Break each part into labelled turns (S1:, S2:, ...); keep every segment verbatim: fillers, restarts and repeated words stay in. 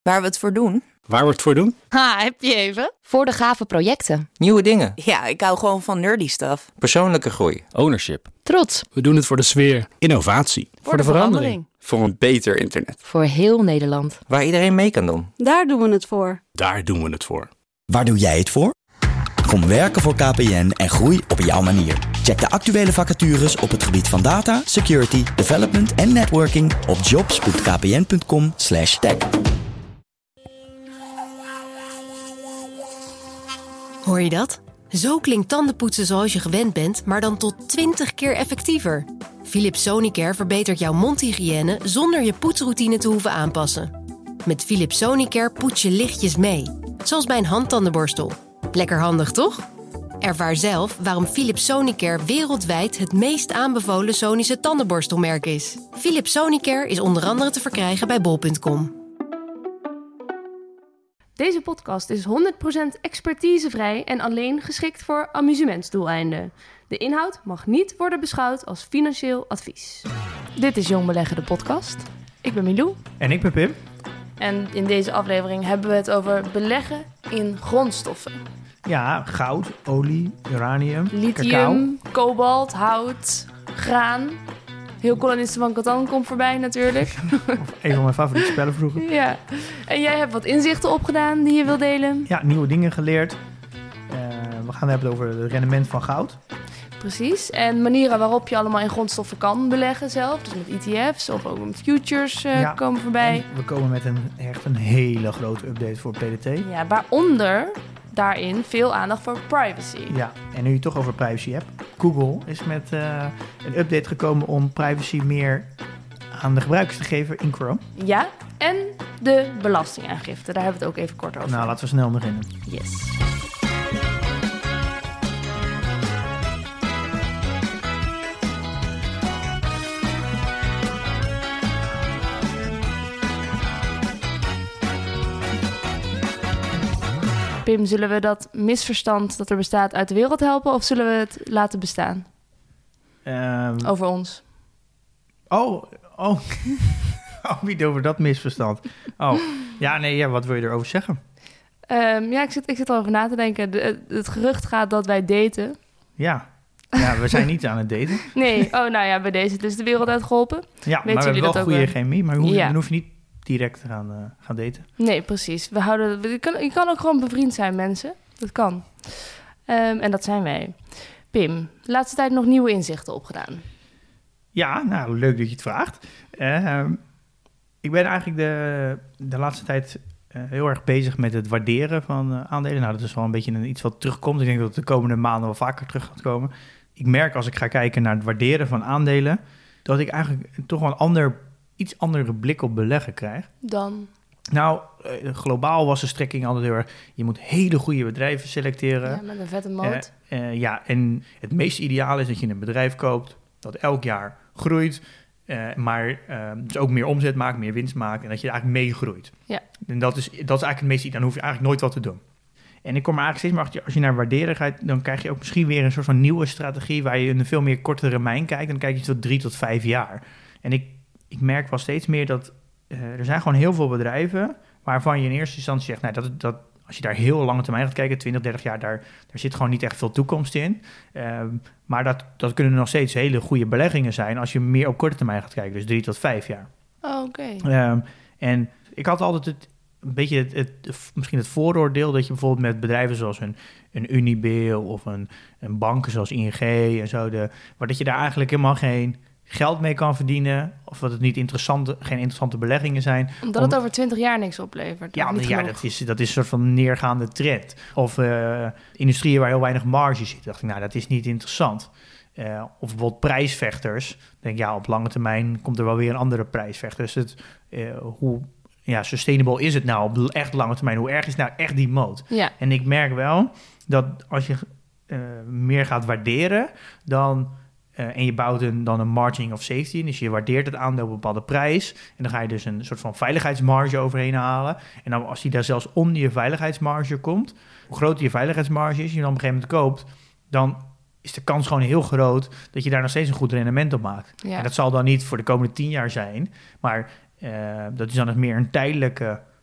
S1: Waar we het voor doen?
S2: Waar we het voor doen?
S1: Ha, heb je even?
S3: Voor de gave projecten.
S4: Nieuwe dingen.
S1: Ja, ik hou gewoon van nerdy stuff.
S4: Persoonlijke groei.
S2: Ownership.
S3: Trots.
S2: We doen het voor de sfeer. Innovatie.
S1: Voor, voor de, de verandering.
S5: Voor een beter internet.
S3: Voor heel Nederland.
S4: Waar iedereen mee kan doen.
S6: Daar doen we het voor.
S2: Daar doen we het voor.
S7: Waar doe jij het voor? Kom werken voor K P N en groei op jouw manier. Check de actuele vacatures op het gebied van data, security, development en networking op jobs punt k p n punt com slash tech.
S8: Hoor je dat? Zo klinkt tandenpoetsen zoals je gewend bent, maar dan tot twintig keer effectiever. Philips Sonicare verbetert jouw mondhygiëne zonder je poetsroutine te hoeven aanpassen. Met Philips Sonicare poets je lichtjes mee, zoals bij een handtandenborstel. Lekker handig, toch? Ervaar zelf waarom Philips Sonicare wereldwijd het meest aanbevolen Sonische tandenborstelmerk is. Philips Sonicare is onder andere te verkrijgen bij bol punt com.
S9: Deze podcast is honderd procent expertisevrij en alleen geschikt voor amusementsdoeleinden. De inhoud mag niet worden beschouwd als financieel advies. Dit is Jong Beleggen, de podcast. Ik ben Milou.
S10: En ik ben Pim.
S9: En in deze aflevering hebben we het over beleggen in grondstoffen.
S10: Ja, goud, olie, uranium,
S9: lithium,
S10: cacao.
S9: kobalt, hout, graan. Heel Kolonisten van Catan komt voorbij natuurlijk.
S10: Of een van mijn favoriete spellen vroeger.
S9: Ja. En jij hebt wat inzichten opgedaan die je wil delen.
S10: Ja, nieuwe dingen geleerd. Uh, we gaan het hebben over het rendement van goud.
S9: Precies. En manieren waarop je allemaal in grondstoffen kan beleggen zelf. Dus met E T F's of ook met futures uh, ja, komen voorbij.
S10: En we komen met een, echt een hele grote update voor P D T.
S9: Ja, waaronder daarin veel aandacht voor privacy.
S10: Ja, en nu je het toch over privacy hebt. Google is met uh, een update gekomen om privacy meer aan de gebruikers te geven in Chrome.
S9: Ja, en de belastingaangifte. Daar hebben we het ook even kort over.
S10: Nou, laten we snel beginnen.
S9: Yes. Pim, zullen we dat misverstand dat er bestaat uit de wereld helpen of zullen we het laten bestaan?
S10: Um,
S9: over ons.
S10: Oh, oh. oh, niet over dat misverstand. Oh, ja, nee, ja, wat wil je erover zeggen?
S9: Um, ja, ik zit, ik zit erover na te denken. De, het gerucht gaat dat wij daten.
S10: Ja, ja, we zijn niet aan het daten.
S9: Nee, oh, nou ja, bij deze dus de wereld uitgeholpen.
S10: Ja,
S9: Weten
S10: maar we hebben wel goede
S9: wel?
S10: chemie, maar hoe,
S9: ja.
S10: dan hoef je niet direct te gaan, uh, gaan daten.
S9: Nee, precies. We houden, je, kan, je kan ook gewoon bevriend zijn, mensen. Dat kan. Um, en dat zijn wij. Pim, de laatste tijd nog nieuwe inzichten opgedaan.
S10: Ja, nou, leuk dat je het vraagt. Uh, ik ben eigenlijk de, de laatste tijd uh, heel erg bezig met het waarderen van uh, aandelen. Nou, dat is wel een beetje een, iets wat terugkomt. Ik denk dat het de komende maanden wel vaker terug gaat komen. Ik merk als ik ga kijken naar het waarderen van aandelen, dat ik eigenlijk toch wel een ander, iets andere blik op beleggen krijg.
S9: Dan?
S10: Nou, uh, globaal was de strekking altijd heel erg, je moet hele goede bedrijven selecteren.
S9: Ja, met een vette moot.
S10: Uh, uh, ja, en het meest ideaal is dat je een bedrijf koopt dat elk jaar groeit, uh, maar uh, dus ook meer omzet maakt, meer winst maakt en dat je eigenlijk meegroeit.
S9: Ja.
S10: En dat is, dat is eigenlijk het meest, dan hoef je eigenlijk nooit wat te doen. En ik kom er eigenlijk steeds maar achter, als je naar waarderen gaat, dan krijg je ook misschien weer een soort van nieuwe strategie waar je in een veel meer korte termijn kijkt. En dan kijk je tot drie tot vijf jaar. En ik, ik merk wel steeds meer dat uh, er zijn gewoon heel veel bedrijven waarvan je in eerste instantie zegt, nou, dat, dat, als je daar heel lange termijn gaat kijken, twintig, dertig jaar, daar, daar zit gewoon niet echt veel toekomst in. Um, maar dat, dat kunnen nog steeds hele goede beleggingen zijn als je meer op korte termijn gaat kijken, dus drie tot vijf jaar.
S9: Oh, oké. Okay.
S10: Um, en ik had altijd het, een beetje het, het, het, misschien het vooroordeel dat je bijvoorbeeld met bedrijven zoals een, een Unibail of een, een banken zoals I N G en zo, de, maar dat je daar eigenlijk helemaal geen geld mee kan verdienen, of dat het niet interessante, geen interessante beleggingen zijn.
S9: Omdat
S10: om,
S9: het over twintig jaar niks oplevert.
S10: Ja,
S9: niet
S10: ja dat, is, dat is een soort van neergaande trend. Of uh, industrieën waar heel weinig marge zit. Dacht ik, nou, dat is niet interessant. Uh, of bijvoorbeeld prijsvechters. Denk ja, op lange termijn komt er wel weer een andere prijsvechter. Dus het, uh, hoe ja, sustainable is het nou op echt lange termijn? Hoe erg is nou echt die moot?
S9: Ja.
S10: En ik merk wel dat als je uh, meer gaat waarderen, dan Uh, en je bouwt een, dan een margin of safety in. Dus je waardeert het aandeel op een bepaalde prijs. En dan ga je dus een soort van veiligheidsmarge overheen halen. En dan als die daar zelfs onder je veiligheidsmarge komt, hoe groter je veiligheidsmarge is, je dan op een gegeven moment koopt, dan is de kans gewoon heel groot dat je daar nog steeds een goed rendement op maakt.
S9: Ja.
S10: En dat zal dan niet voor de komende tien jaar zijn, maar uh, dat is dan nog meer een tijdelijke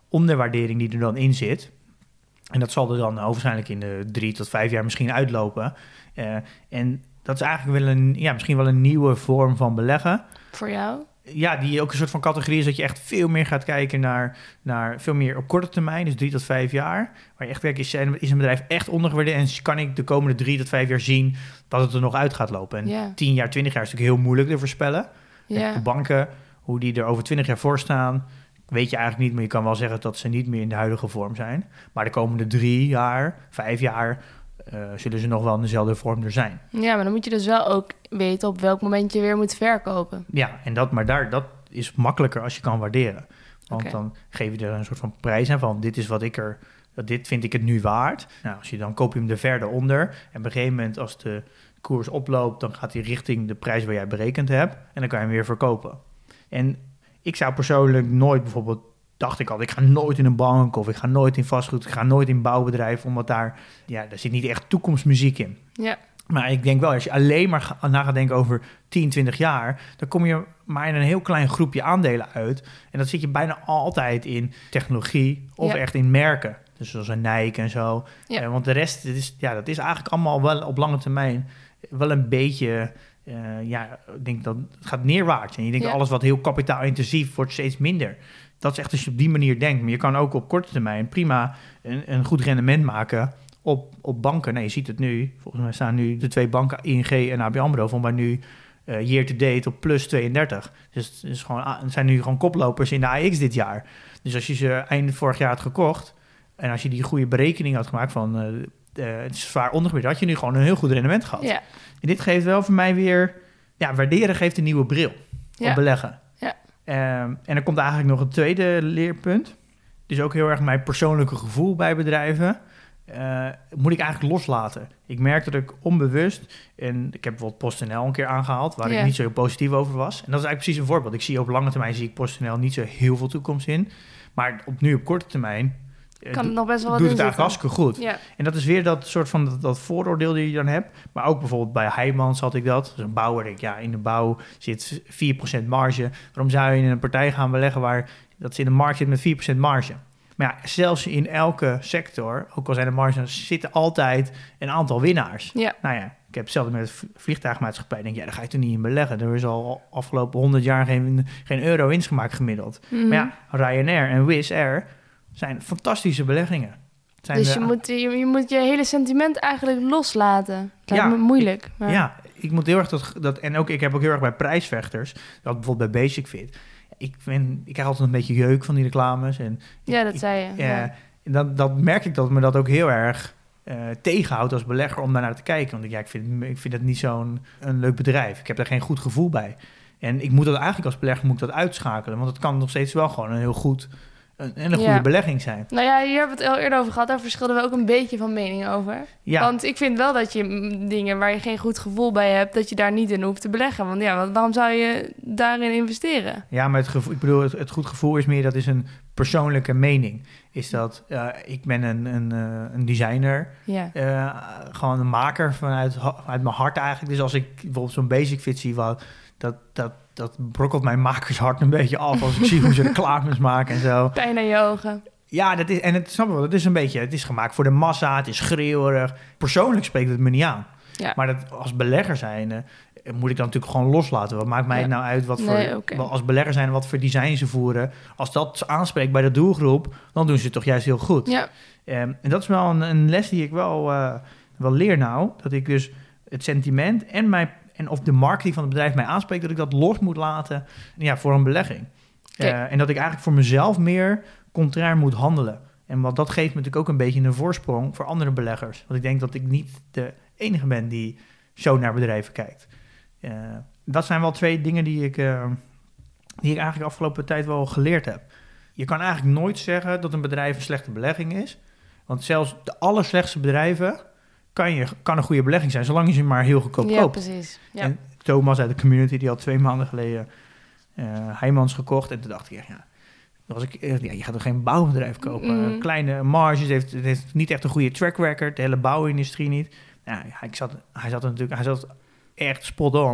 S10: onderwaardering die er dan in zit. En dat zal er dan waarschijnlijk in de drie tot vijf jaar misschien uitlopen. Uh, en dat is eigenlijk wel een, ja, misschien wel een nieuwe vorm van beleggen.
S9: Voor jou?
S10: Ja, die ook een soort van categorie is dat je echt veel meer gaat kijken naar, naar veel meer op korte termijn, dus drie tot vijf jaar. Waar je echt werkt, is, is een bedrijf echt ondergewaardeerd en kan ik de komende drie tot vijf jaar zien dat het er nog uit gaat lopen. En yeah. tien jaar, twintig jaar is natuurlijk heel moeilijk te voorspellen. Yeah. De banken, hoe die er over twintig jaar voor staan, weet je eigenlijk niet, maar je kan wel zeggen dat ze niet meer in de huidige vorm zijn. Maar de komende drie jaar, vijf jaar, uh, zullen ze nog wel in dezelfde vorm er zijn.
S9: Ja, maar dan moet je dus wel ook weten op welk moment je weer moet verkopen.
S10: Ja, en dat, maar daar, dat is makkelijker als je kan waarderen. Want okay. dan geef je er een soort van prijs aan van dit is wat ik er, dit vind ik het nu waard. Nou, als je dan koop je hem er verder onder. En op een gegeven moment als de koers oploopt, dan gaat hij richting de prijs waar jij berekend hebt. En dan kan je hem weer verkopen. En ik zou persoonlijk nooit bijvoorbeeld, dacht ik al, ik ga nooit in een bank of ik ga nooit in vastgoed, ik ga nooit in een bouwbedrijf, omdat daar, ja, daar zit niet echt toekomstmuziek in.
S9: Ja.
S10: Maar ik denk wel, als je alleen maar na gaat denken over tien, twintig jaar, dan kom je maar in een heel klein groepje aandelen uit. En dat zit je bijna altijd in technologie of ja. echt in merken. Dus zoals een Nike en zo. Ja. Uh, want de rest, dat is, ja, dat is eigenlijk allemaal wel op lange termijn wel een beetje, uh, ja, ik denk dat het gaat neerwaarts. En je denkt, ja. alles wat heel kapitaalintensief wordt steeds minder. Dat is echt als je op die manier denkt. Maar je kan ook op korte termijn prima een, een goed rendement maken op, op banken. Nee, je ziet het nu. Volgens mij staan nu de twee banken, I N G en A B N AMRO, van waar nu uh, year to date op plus tweeëndertig. Dus het is gewoon, het zijn nu gewoon koplopers in de A X dit jaar. Dus als je ze eind vorig jaar had gekocht en als je die goede berekening had gemaakt van uh, uh, het is zwaar ondergewaardeerd, had je nu gewoon een heel goed rendement gehad. Ja. En dit geeft wel voor mij weer, ja, waarderen geeft een nieuwe bril ja. op beleggen. Ja. Um, en er komt eigenlijk nog een tweede leerpunt. Dus ook heel erg mijn persoonlijke gevoel bij bedrijven. Uh, moet ik eigenlijk loslaten. Ik merk dat ik onbewust, en ik heb bijvoorbeeld PostNL een keer aangehaald, waar yeah. ik niet zo heel positief over was. En dat is eigenlijk precies een voorbeeld. Ik zie op lange termijn zie ik PostNL niet zo heel veel toekomst in. Maar op, nu op korte termijn
S9: kan het do- nog best wel
S10: doet het eigenlijk hartstikke goed.
S9: Yeah.
S10: En dat is weer dat soort van dat, dat vooroordeel die je dan hebt. Maar ook bijvoorbeeld bij Heijmans had ik dat. Dus een bouwer, denk ik, ja, in de bouw zit vier procent marge. Waarom zou je in een partij gaan beleggen waar dat ze in de markt zit met vier procent marge? Maar ja, zelfs in elke sector, ook al zijn de marges, zitten altijd een aantal winnaars. Ja. Nou ja, ik heb hetzelfde met de vliegtuigmaatschappij. Ik denk, ja, daar ga je toch niet in beleggen. Er is al afgelopen honderd jaar geen, geen euro winst gemaakt gemiddeld. Mm-hmm. Maar ja, Ryanair en Wizz Air zijn fantastische beleggingen. Zijn
S9: dus
S10: de,
S9: je, moet, je, je moet je hele sentiment eigenlijk loslaten. Dat lijkt ja, me moeilijk. Maar...
S10: Ja, ik moet heel erg dat, dat... En ook, ik heb ook heel erg bij prijsvechters, dat bijvoorbeeld bij Basic Fit. Ik, vind, ik krijg altijd een beetje jeuk van die reclames. En
S9: ja, dat
S10: ik,
S9: zei je.
S10: Uh, ja. En dat, dat merk ik dat me dat ook heel erg uh, tegenhoudt als belegger om daarnaar te kijken. Want ik, ja, ik, vind, ik vind het niet zo'n een leuk bedrijf. Ik heb daar geen goed gevoel bij. En ik moet dat eigenlijk als belegger moet dat uitschakelen. Want het kan nog steeds wel gewoon een heel goed, een, een goede ja. belegging zijn.
S9: Nou ja, hier hebben we het al eerder over gehad. Daar verschilden we ook een beetje van mening over. Ja. Want ik vind wel dat je dingen waar je geen goed gevoel bij hebt, dat je daar niet in hoeft te beleggen. Want ja, waarom zou je daarin investeren?
S10: Ja, maar het gevoel, ik bedoel, het, het goed gevoel is meer, dat is een persoonlijke mening. Is dat, uh, ik ben een, een, uh, een designer, ja. uh, gewoon een maker vanuit, vanuit mijn hart eigenlijk. Dus als ik bijvoorbeeld zo'n Basic Fit zie, wat, dat, dat, dat brokkelt mijn makershart een beetje af als ik zie hoe ze reclames maken en zo.
S9: Pijn aan je ogen.
S10: Ja, dat is, en het, snap je wel, het is een beetje, het is gemaakt voor de massa, het is schreeuwerig. Persoonlijk spreekt het me niet aan. Ja. Maar dat als belegger zijn, uh, moet ik dan natuurlijk gewoon loslaten. Wat maakt mij ja. het nou uit wat voor, nee, okay. als belegger zijn, wat voor design ze voeren? Als dat aanspreekt bij de doelgroep, dan doen ze het toch juist heel goed. Ja. Um, en dat is wel een, een les die ik wel, uh, wel leer nou. Dat ik dus het sentiment en, mijn, en of de marketing van het bedrijf mij aanspreekt, dat ik dat los moet laten ja, voor een belegging. Okay. Uh, en dat ik eigenlijk voor mezelf meer contrair moet handelen. En wat dat geeft me natuurlijk ook een beetje een voorsprong voor andere beleggers. Want ik denk dat ik niet de enige ben die zo naar bedrijven kijkt. Uh, dat zijn wel twee dingen die ik, uh, die ik eigenlijk de afgelopen tijd wel geleerd heb. Je kan eigenlijk nooit zeggen dat een bedrijf een slechte belegging is. Want zelfs de allerslechtste bedrijven kan, je, kan een goede belegging zijn, zolang je ze maar heel goedkoop
S9: ja,
S10: koopt.
S9: Precies. Ja.
S10: En Thomas uit de community, die had twee maanden geleden uh, Heijmans gekocht. En toen dacht ik, ja, was ik, ja, je gaat toch geen bouwbedrijf kopen? Mm. Kleine marges, het heeft, het heeft niet echt een goede track record, de hele bouwindustrie niet. Ja, hij zat, hij zat er natuurlijk, hij zat echt spot on.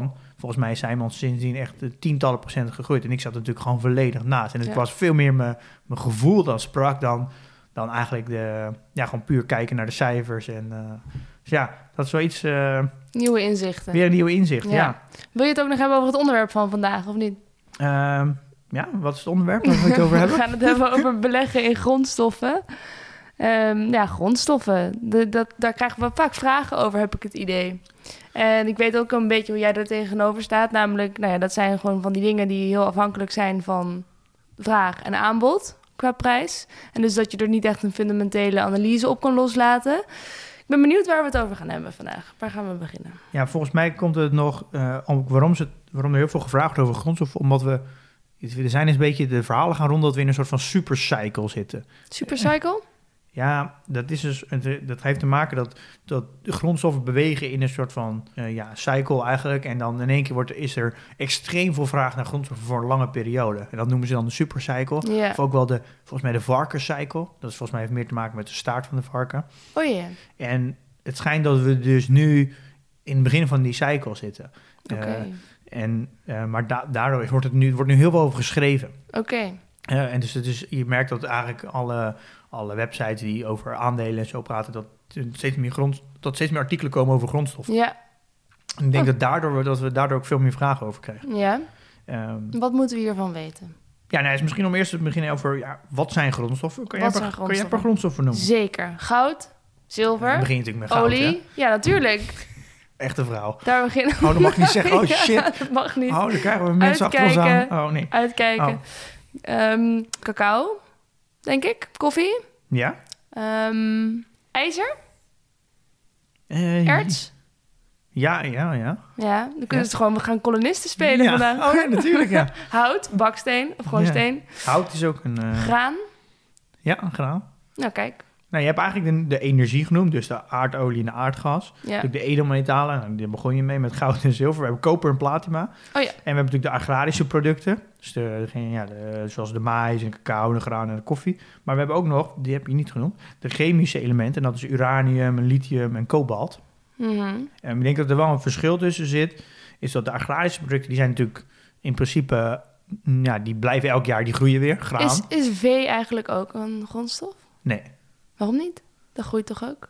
S10: volgens mij is Simon sindsdien echt uh, tientallen procent gegroeid. En ik zat er natuurlijk gewoon volledig naast. En het
S9: Ja.
S10: was veel meer mijn, mijn gevoel dat sprak dan, dan eigenlijk de, ja, gewoon puur kijken naar de cijfers. En uh, dus ja, dat is wel iets, uh,
S9: Nieuwe inzichten.
S10: weer een nieuwe inzicht, ja.
S9: Ja. Wil je het ook nog hebben over het onderwerp van vandaag, of niet?
S10: Uh, ja, wat is het onderwerp waar we het over hebben?
S9: We gaan het hebben over beleggen in grondstoffen. Um, ja, grondstoffen. De, dat, daar krijgen we vaak vragen over, heb ik het idee. En ik weet ook een beetje hoe jij er tegenover staat. Namelijk, nou ja, dat zijn gewoon van die dingen die heel afhankelijk zijn van vraag en aanbod qua prijs. En dus dat je er niet echt een fundamentele analyse op kan loslaten. Ik ben benieuwd waar we het over gaan hebben vandaag. Waar gaan we beginnen?
S10: Ja, volgens mij komt het nog, uh, om, waarom, ze, waarom er heel veel gevraagd wordt over grondstoffen, omdat we, er zijn eens een beetje de verhalen gaan rond dat we in een soort van supercycle zitten.
S9: Supercycle?
S10: Ja, dat, is dus, dat heeft te maken dat, dat de grondstoffen bewegen in een soort van uh, ja, cycle eigenlijk. En dan in één keer wordt, is er extreem veel vraag naar grondstoffen voor een lange periode. En dat noemen ze dan de supercycle.
S9: Ja.
S10: Of ook wel de, volgens mij de varkenscycle. Dat is volgens mij heeft meer te maken met de staart van de varken.
S9: Oh ja.
S10: En het schijnt dat we dus nu in het begin van die cycle zitten.
S9: Oké. Okay.
S10: Uh, en, uh, maar da- daardoor wordt, het nu, wordt nu heel veel over geschreven.
S9: Oké. Okay.
S10: Uh, en dus het is, je merkt dat eigenlijk alle, alle websites die over aandelen en zo praten, dat steeds meer, grond, dat steeds meer artikelen komen over grondstoffen.
S9: Ja.
S10: En ik denk
S9: oh.
S10: dat, daardoor, dat we daardoor ook veel meer vragen over krijgen.
S9: Ja.
S10: Um,
S9: wat moeten we hiervan weten?
S10: Ja, nou, is misschien om eerst te beginnen over, ja, wat zijn grondstoffen? Kan jij een paar, paar grondstoffen noemen?
S9: Zeker. Goud, zilver,
S10: ja, begin je natuurlijk met goud,
S9: olie.
S10: Hè?
S9: Ja, natuurlijk.
S10: Echte vrouw.
S9: Daar beginnen we.
S10: Oh, dat mag niet zeggen. Oh, shit.
S9: Ja, dat mag niet.
S10: Oh, dan krijgen we mensen
S9: Uitkijken,
S10: achter ons aan. Oh, nee.
S9: Uitkijken.
S10: Oh.
S9: Um, cacao, denk ik. Koffie.
S10: Ja.
S9: Um, ijzer.
S10: Uh,
S9: Erts.
S10: Ja, ja, ja.
S9: Ja, dan kunnen we het gewoon, we gaan kolonisten spelen
S10: ja.
S9: vandaag.
S10: Oh ja, natuurlijk, ja.
S9: Hout, baksteen, of gewoon
S10: ja.
S9: steen.
S10: Hout is ook een... Uh...
S9: Graan.
S10: Ja, een graan.
S9: Nou, kijk.
S10: Nou, je hebt eigenlijk de, de energie genoemd, dus de aardolie en de aardgas. Ja. De edelmetalen, nou, daar begon je mee met goud en zilver. We hebben koper en platina.
S9: Oh ja.
S10: En we hebben natuurlijk de agrarische producten, dus de, ja, de, zoals de maïs en cacao, de graan en de koffie. Maar we hebben ook nog, die heb je niet genoemd, de chemische elementen. En dat is uranium, lithium en kobalt.
S9: Mm-hmm.
S10: En ik denk dat er wel een verschil tussen zit, is dat de agrarische producten, die zijn natuurlijk in principe, ja, die blijven elk jaar, die groeien weer, graan.
S9: Is, is vee eigenlijk ook een grondstof?
S10: Nee.
S9: Waarom niet? Dat groeit toch ook?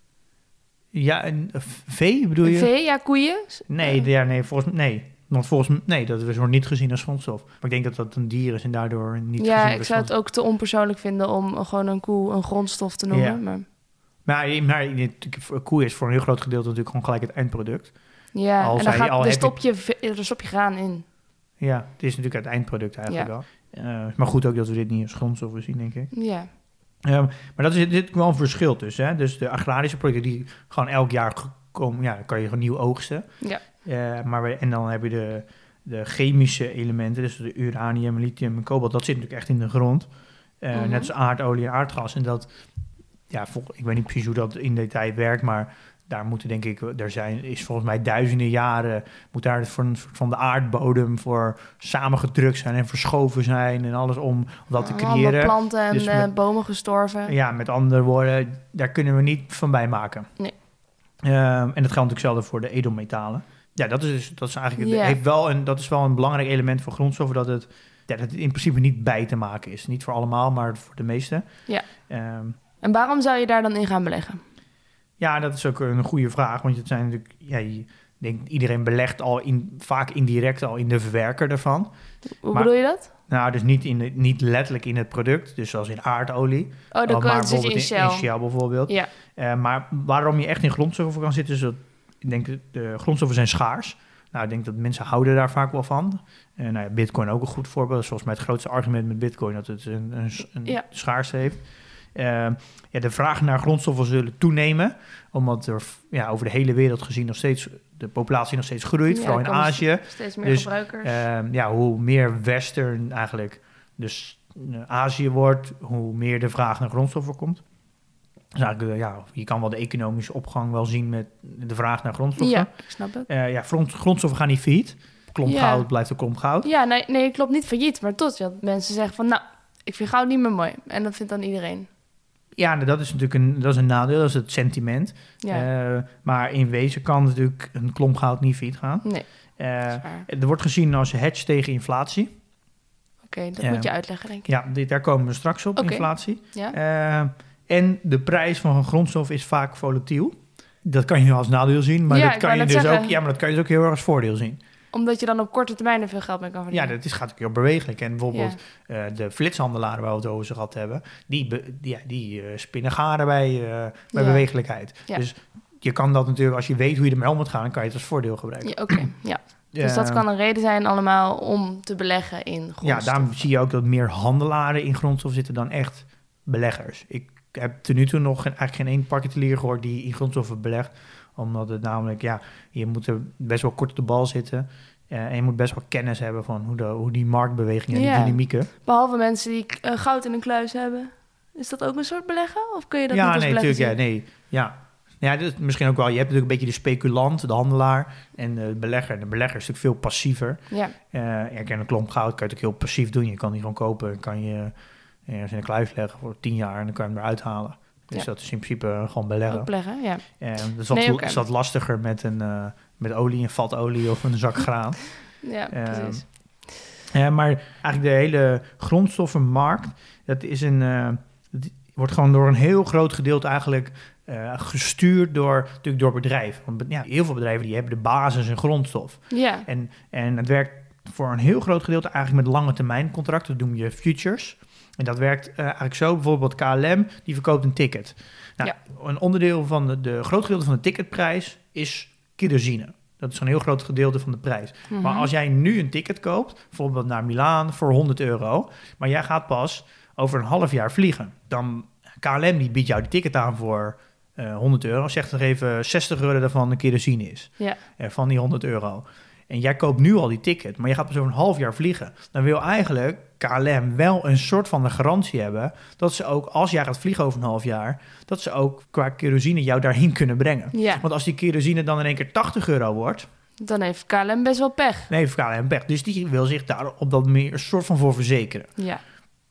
S10: Ja, en vee bedoel je?
S9: Vee, ja, koeien?
S10: Nee, ja, nee, volgens nee. Want volgens nee, dat wordt niet gezien als grondstof. Maar ik denk dat dat een dier is en daardoor niet
S9: ja,
S10: gezien als
S9: ik zou het ook te onpersoonlijk vinden om gewoon een koe een grondstof te noemen.
S10: Ja.
S9: Maar,
S10: maar, maar een koe is voor een heel groot gedeelte natuurlijk gewoon gelijk het eindproduct.
S9: Ja,
S10: al
S9: en dan gaat,
S10: al
S9: er, stop je, er stop je graan in.
S10: Ja, het is natuurlijk het eindproduct eigenlijk
S9: ja.
S10: wel. Uh, maar goed ook dat we dit niet als grondstoffen zien, denk ik.
S9: Ja.
S10: Um, maar dat is dit wel een verschil tussen. Hè? Dus de agrarische producten die gewoon elk jaar komen, ja, dan kan je gewoon nieuw oogsten.
S9: Ja.
S10: Uh, maar we, en dan heb je de, de chemische elementen, dus de uranium, lithium en kobalt, dat zit natuurlijk echt in de grond. Uh, mm-hmm. Net als aardolie en aardgas. En dat, ja, vol, ik weet niet precies hoe dat in detail werkt, maar daar moeten denk ik, er zijn, is volgens mij duizenden jaren, moet daar van, van de aardbodem voor samengedrukt zijn en verschoven zijn en alles om, om dat te creëren.
S9: Allemaal planten en
S10: dus met,
S9: uh, bomen gestorven.
S10: Ja, met andere woorden, daar kunnen we niet van bij maken.
S9: Nee.
S10: Um, en dat geldt natuurlijk hetzelfde voor de edelmetalen. Ja, dat is, dat is eigenlijk,
S9: yeah.
S10: heeft wel een, dat is wel een belangrijk element voor grondstoffen, dat het, ja, dat het in principe niet bij te maken is. Niet voor allemaal, maar voor de meeste.
S9: Ja.
S10: Um,
S9: en waarom zou je daar dan in gaan beleggen?
S10: Ja, dat is ook een goede vraag, want het zijn natuurlijk, ja, je denkt iedereen belegt al in, vaak indirect al in de verwerker ervan.
S9: Hoe maar, bedoel je dat?
S10: Nou, dus niet, in de, niet letterlijk in het product, dus zoals in aardolie.
S9: Oh, dan kan zit je in Shell.
S10: In Shell bijvoorbeeld.
S9: Ja.
S10: Uh, maar waarom je echt in grondstoffen kan zitten, is dat, ik denk, de grondstoffen zijn schaars. Nou, ik denk dat mensen houden daar vaak wel van. Uh, nou ja, Bitcoin ook een goed voorbeeld. Dat is volgens mij het grootste argument met Bitcoin, dat het een, een, een ja. schaarste heeft. Uh, ja, de vraag naar grondstoffen zullen toenemen, omdat er ja, over de hele wereld gezien nog steeds de populatie nog steeds groeit, ja, vooral in Azië.
S9: Steeds meer
S10: dus,
S9: gebruikers.
S10: Uh, ja, hoe meer western eigenlijk dus uh, Azië wordt, hoe meer de vraag naar grondstoffen komt. Dus eigenlijk, uh, ja, je kan wel de economische opgang wel zien met de vraag naar grondstoffen.
S9: Ja, ik snap het.
S10: Uh, ja, grond, grondstoffen gaan niet failliet. Klomp ja. goud blijft een klomp goud.
S9: Ja, nee, nee, klopt niet failliet, maar tot ja, mensen zeggen van, nou, ik vind goud niet meer mooi. En dat vindt dan iedereen.
S10: Ja, nou, dat is natuurlijk een, dat is een nadeel, dat is het sentiment.
S9: Ja.
S10: Uh, maar in wezen kan natuurlijk een klomp goud niet failliet gaan.
S9: Nee,
S10: uh,
S9: er
S10: wordt gezien als hedge tegen inflatie.
S9: Oké, okay, dat
S10: uh,
S9: moet je uitleggen, denk ik.
S10: Ja, dit, daar komen we straks op,
S9: okay.
S10: inflatie.
S9: Ja.
S10: Uh, en de prijs van een grondstof is vaak volatiel. Dat kan je als nadeel zien, maar,
S9: ja,
S10: dat, kan je dus
S9: zeggen.
S10: ook, ja, maar dat kan je dus ook heel erg als voordeel zien.
S9: Omdat je dan op korte termijn er veel geld mee kan verdienen.
S10: Ja, dat is, gaat ook heel bewegelijk. En bijvoorbeeld
S9: ja.
S10: uh, de flitshandelaren waar we het over ze gehad hebben, die, be, die, ja, die uh, spinnen garen bij, uh, bij ja. bewegelijkheid. Ja. Dus je kan dat natuurlijk, als je weet hoe je ermee om moet gaan, dan kan je het als voordeel gebruiken.
S9: Ja, Oké, okay. ja. Dus dat kan een reden zijn allemaal om te beleggen in grondstof.
S10: Ja, daarom zie je ook dat meer handelaren in grondstof zitten dan echt beleggers. Ik heb tot nu toe nog geen, eigenlijk geen één particulier gehoord die in grondstoffen belegt. Omdat het namelijk, ja, je moet er best wel kort op de bal zitten. Uh, en je moet best wel kennis hebben van hoe, de, hoe die marktbewegingen en ja. die dynamieken.
S9: Behalve mensen die uh, goud in een kluis hebben. Is dat ook een soort beleggen? Of kun je dat
S10: ja,
S9: niet als
S10: nee,
S9: beleggen
S10: tuurlijk, ja, nee, ja. Ja, dat is misschien ook wel. Je hebt natuurlijk een beetje de speculant, de handelaar en de belegger. De belegger is natuurlijk veel passiever. Ja. Uh, ja, een klomp goud kan je natuurlijk heel passief doen. Je kan die gewoon kopen, kan je ergens in een kluis leggen voor tien jaar en dan kan je hem eruit halen. Dus ja. dat is in principe gewoon beleggen.
S9: Ook beleggen, ja.
S10: Uh, dat is wat, nee, okay. is wat lastiger met, een, uh, met olie, een vat olie of een zak graan.
S9: Ja, uh, precies.
S10: Uh, maar eigenlijk de hele grondstoffenmarkt, dat is een, uh, dat wordt gewoon door een heel groot gedeelte eigenlijk uh, gestuurd door, natuurlijk door bedrijven. Want ja, heel veel bedrijven die hebben de basis en grondstof.
S9: Ja.
S10: En, en het werkt voor een heel groot gedeelte eigenlijk met lange termijn contracten. Dat noem je futures. En dat werkt uh, eigenlijk zo. Bijvoorbeeld K L M, die verkoopt een ticket. Nou, ja. Een onderdeel van de, de groot gedeelte van de ticketprijs is kerosine. Dat is een heel groot gedeelte van de prijs. Mm-hmm. Maar als jij nu een ticket koopt, bijvoorbeeld naar Milaan voor honderd euro, maar jij gaat pas over een half jaar vliegen, dan K L M die biedt jou die ticket aan voor uh, honderd euro, zegt er even zestig euro daarvan de kerosine is.
S9: Ja.
S10: Uh, van die honderd euro. En jij koopt nu al die ticket, maar je gaat pas over een half jaar vliegen. Dan wil eigenlijk K L M wel een soort van de garantie hebben dat ze ook, als jij gaat vliegen over een half jaar, dat ze ook qua kerosine jou daarheen kunnen brengen.
S9: Ja.
S10: Want als die kerosine dan in één keer tachtig euro wordt,
S9: dan heeft K L M best wel pech.
S10: Nee, heeft K L M pech. Dus die wil zich daar op dat meer een soort van voor verzekeren.
S9: Ja.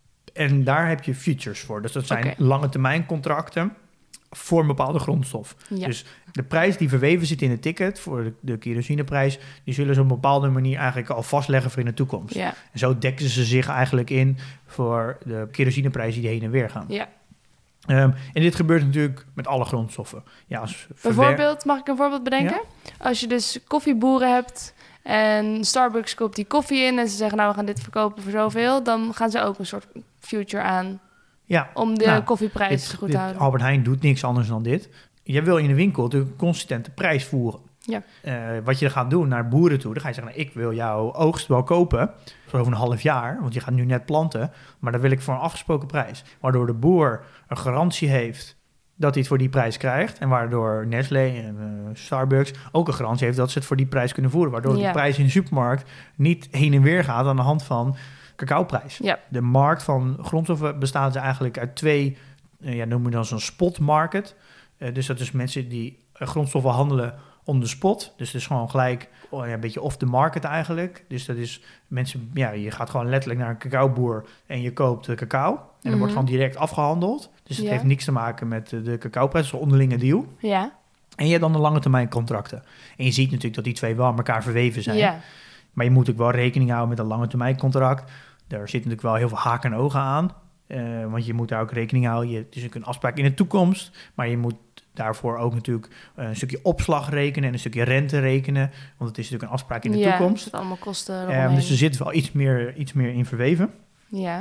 S10: En daar heb je futures voor. Dus dat zijn
S9: okay.
S10: lange termijn contracten voor een bepaalde grondstof.
S9: Ja.
S10: Dus de prijs die verweven zit in het ticket voor de, de kerosineprijs, die zullen ze op een bepaalde manier eigenlijk al vastleggen voor in de toekomst.
S9: Ja.
S10: En zo dekken ze zich eigenlijk in voor de kerosineprijzen die heen en weer gaan.
S9: Ja.
S10: Um, en dit gebeurt natuurlijk met alle grondstoffen. Ja, als
S9: Bijvoorbeeld, mag ik een voorbeeld bedenken? Ja? Als je dus koffieboeren hebt en Starbucks koopt die koffie in en ze zeggen, nou, we gaan dit verkopen voor zoveel, dan gaan ze ook een soort future aan.
S10: Ja,
S9: om de nou, koffieprijs
S10: dit,
S9: goed
S10: dit,
S9: te houden.
S10: Albert Heijn doet niks anders dan dit. Je wil in de winkel natuurlijk een consistente prijs voeren.
S9: Ja.
S10: Uh, wat je dan gaat doen naar boeren toe, dan ga je zeggen, nou, ik wil jouw oogst wel kopen voor over een half jaar, want je gaat nu net planten, maar dan wil ik voor een afgesproken prijs. Waardoor de boer een garantie heeft dat hij het voor die prijs krijgt en waardoor Nestlé en uh, Starbucks ook een garantie heeft dat ze het voor die prijs kunnen voeren. Waardoor ja. de prijs in de supermarkt niet heen en weer gaat aan de hand van cacaoprijs.
S9: Ja.
S10: De markt van grondstoffen bestaat eigenlijk uit twee, uh, ja, noemen we dan zo'n spot market. Uh, dus dat is mensen die uh, grondstoffen handelen on the spot. Dus het is gewoon gelijk oh, ja, een beetje off the market eigenlijk. Dus dat is mensen, ja, je gaat gewoon letterlijk naar een cacaoboer en je koopt de cacao. En mm-hmm. dat wordt gewoon direct afgehandeld. Dus het ja. heeft niks te maken met de, de cacaoprijs, het is een onderlinge deal.
S9: Ja.
S10: En je hebt dan de lange termijn contracten. En je ziet natuurlijk dat die twee wel aan elkaar verweven zijn.
S9: Ja.
S10: Maar je moet ook wel rekening houden met een lange termijn contract. Daar zit natuurlijk wel heel veel haken en ogen aan. Uh, want je moet daar ook rekening houden. Je, het is ook een afspraak in de toekomst. Maar je moet daarvoor ook natuurlijk een stukje opslag rekenen en een stukje rente rekenen. Want het is natuurlijk een afspraak in de
S9: ja,
S10: toekomst.
S9: Het allemaal kosten.
S10: Uh, dus er zit wel iets meer, iets meer in verweven.
S9: Ja.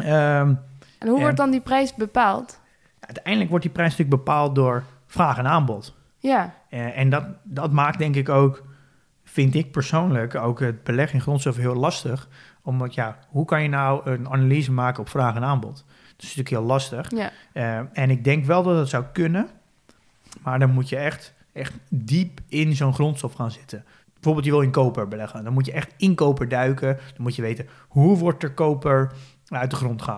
S10: Um,
S9: en hoe uh, wordt dan die prijs bepaald?
S10: Uiteindelijk wordt die prijs natuurlijk bepaald door vraag en aanbod.
S9: Ja.
S10: Uh, en dat, dat maakt denk ik ook, vind ik persoonlijk, ook het beleggen in grondstoffen heel lastig. Omdat ja, hoe kan je nou een analyse maken op vraag en aanbod? Dat is natuurlijk heel lastig.
S9: Ja.
S10: Uh, en ik denk wel dat het zou kunnen. Maar dan moet je echt, echt diep in zo'n grondstof gaan zitten. Bijvoorbeeld je wil in koper beleggen. Dan moet je echt in koper duiken. Dan moet je weten, hoe wordt er koper uit de grond gehaald?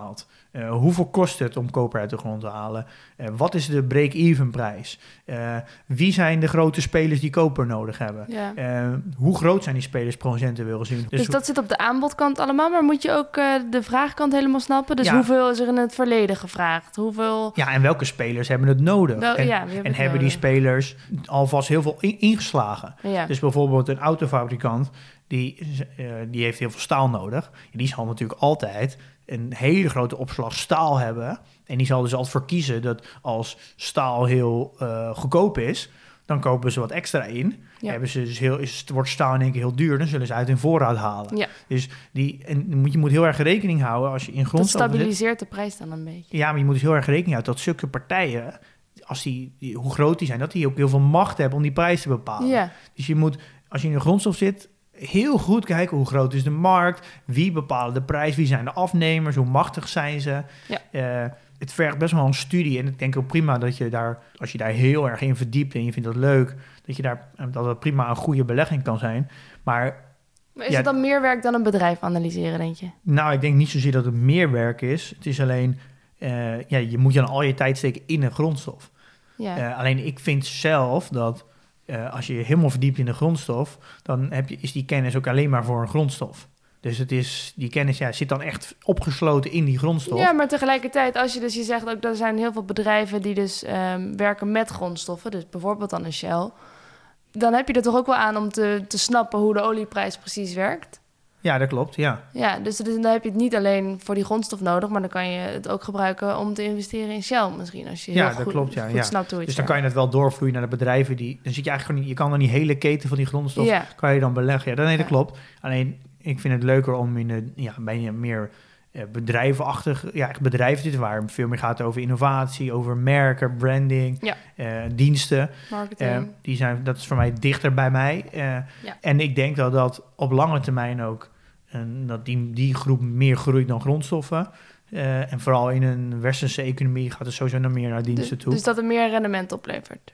S10: Uh, hoeveel kost het om koper uit de grond te halen? Uh, wat is de break-even prijs? Uh, wie zijn de grote spelers die koper nodig hebben?
S9: Ja.
S10: Uh, hoe groot zijn die spelers procentueel gezien?
S9: Dus, dus dat zit op de aanbodkant allemaal, maar moet je ook uh, de vraagkant helemaal snappen? Dus
S10: ja. hoeveel
S9: is er in het verleden gevraagd? Hoeveel...
S10: Ja, en welke spelers hebben het nodig?
S9: Wel,
S10: en
S9: ja, hebben,
S10: en
S9: het
S10: hebben
S9: nodig?
S10: die spelers alvast heel veel in, ingeslagen?
S9: Ja.
S10: Dus bijvoorbeeld een autofabrikant, die, uh, die heeft heel veel staal nodig. Die zal natuurlijk altijd een hele grote opslag staal hebben. En die zal dus altijd voor kiezen dat als staal heel uh, goedkoop is, dan kopen ze wat extra in. Ja. Hebben ze dus heel, is, wordt staal in één keer heel duur, dan zullen ze uit hun voorraad halen. Ja. Dus die, en moet, je moet heel erg rekening houden als je in grondstoffen
S9: Dat stabiliseert zit. De prijs dan een beetje.
S10: Ja, maar je moet dus heel erg rekening houden dat zulke partijen, als die, die, hoe groot die zijn, dat die ook heel veel macht hebben om die prijs te bepalen. Ja. Dus je moet, als je in een grondstof zit, heel goed kijken hoe groot is de markt, wie bepalen de prijs, wie zijn de afnemers, hoe machtig zijn ze. Ja. Uh, het vergt best wel een studie en ik denk ook prima dat je daar, als je daar heel erg in verdiept en je vindt dat leuk, dat je daar dat het prima een goede belegging kan zijn. Maar,
S9: maar is ja, het dan meer werk dan een bedrijf analyseren, denk je?
S10: Nou, ik denk niet zozeer dat het meer werk is. Het is alleen, uh, ja, je moet je dan al je tijd steken in een grondstof. Ja. Uh, alleen ik vind zelf dat Uh, als je je helemaal verdiept in de grondstof, dan heb je, is die kennis ook alleen maar voor een grondstof. Dus het is, die kennis ja, zit dan echt opgesloten in die grondstof.
S9: Ja, maar tegelijkertijd, als je dus je zegt ook, er zijn heel veel bedrijven die dus um, werken met grondstoffen, dus bijvoorbeeld dan een Shell, dan heb je er toch ook wel aan om te, te snappen hoe de olieprijs precies werkt.
S10: Ja, dat klopt, ja.
S9: Ja, dus, dus dan heb je het niet alleen voor die grondstof nodig, maar dan kan je het ook gebruiken om te investeren in Shell misschien, als je
S10: ja,
S9: heel
S10: dat
S9: goed,
S10: klopt, ja,
S9: goed
S10: ja.
S9: snapt hoe het
S10: Dus dan
S9: werkt.
S10: kan je het wel doorvloeien naar de bedrijven die, dan zit je eigenlijk gewoon niet, je kan dan die hele keten van die grondstof, ja. kan je dan beleggen. Ja, dat, nee, dat ja. klopt. Alleen, ik vind het leuker om in de, ja, bijna meer uh, bedrijvenachtig, ja, echt bedrijven zitten waar veel meer gaat over innovatie, over merken, branding, ja. uh, diensten.
S9: Marketing. Uh,
S10: die zijn, dat is voor mij dichter bij mij. Uh, ja. En ik denk dat dat op lange termijn ook en dat die, die groep meer groeit dan grondstoffen. Uh, en vooral in een westerse economie gaat het sowieso nog meer naar diensten
S9: dus,
S10: toe.
S9: Dus dat er meer rendement oplevert.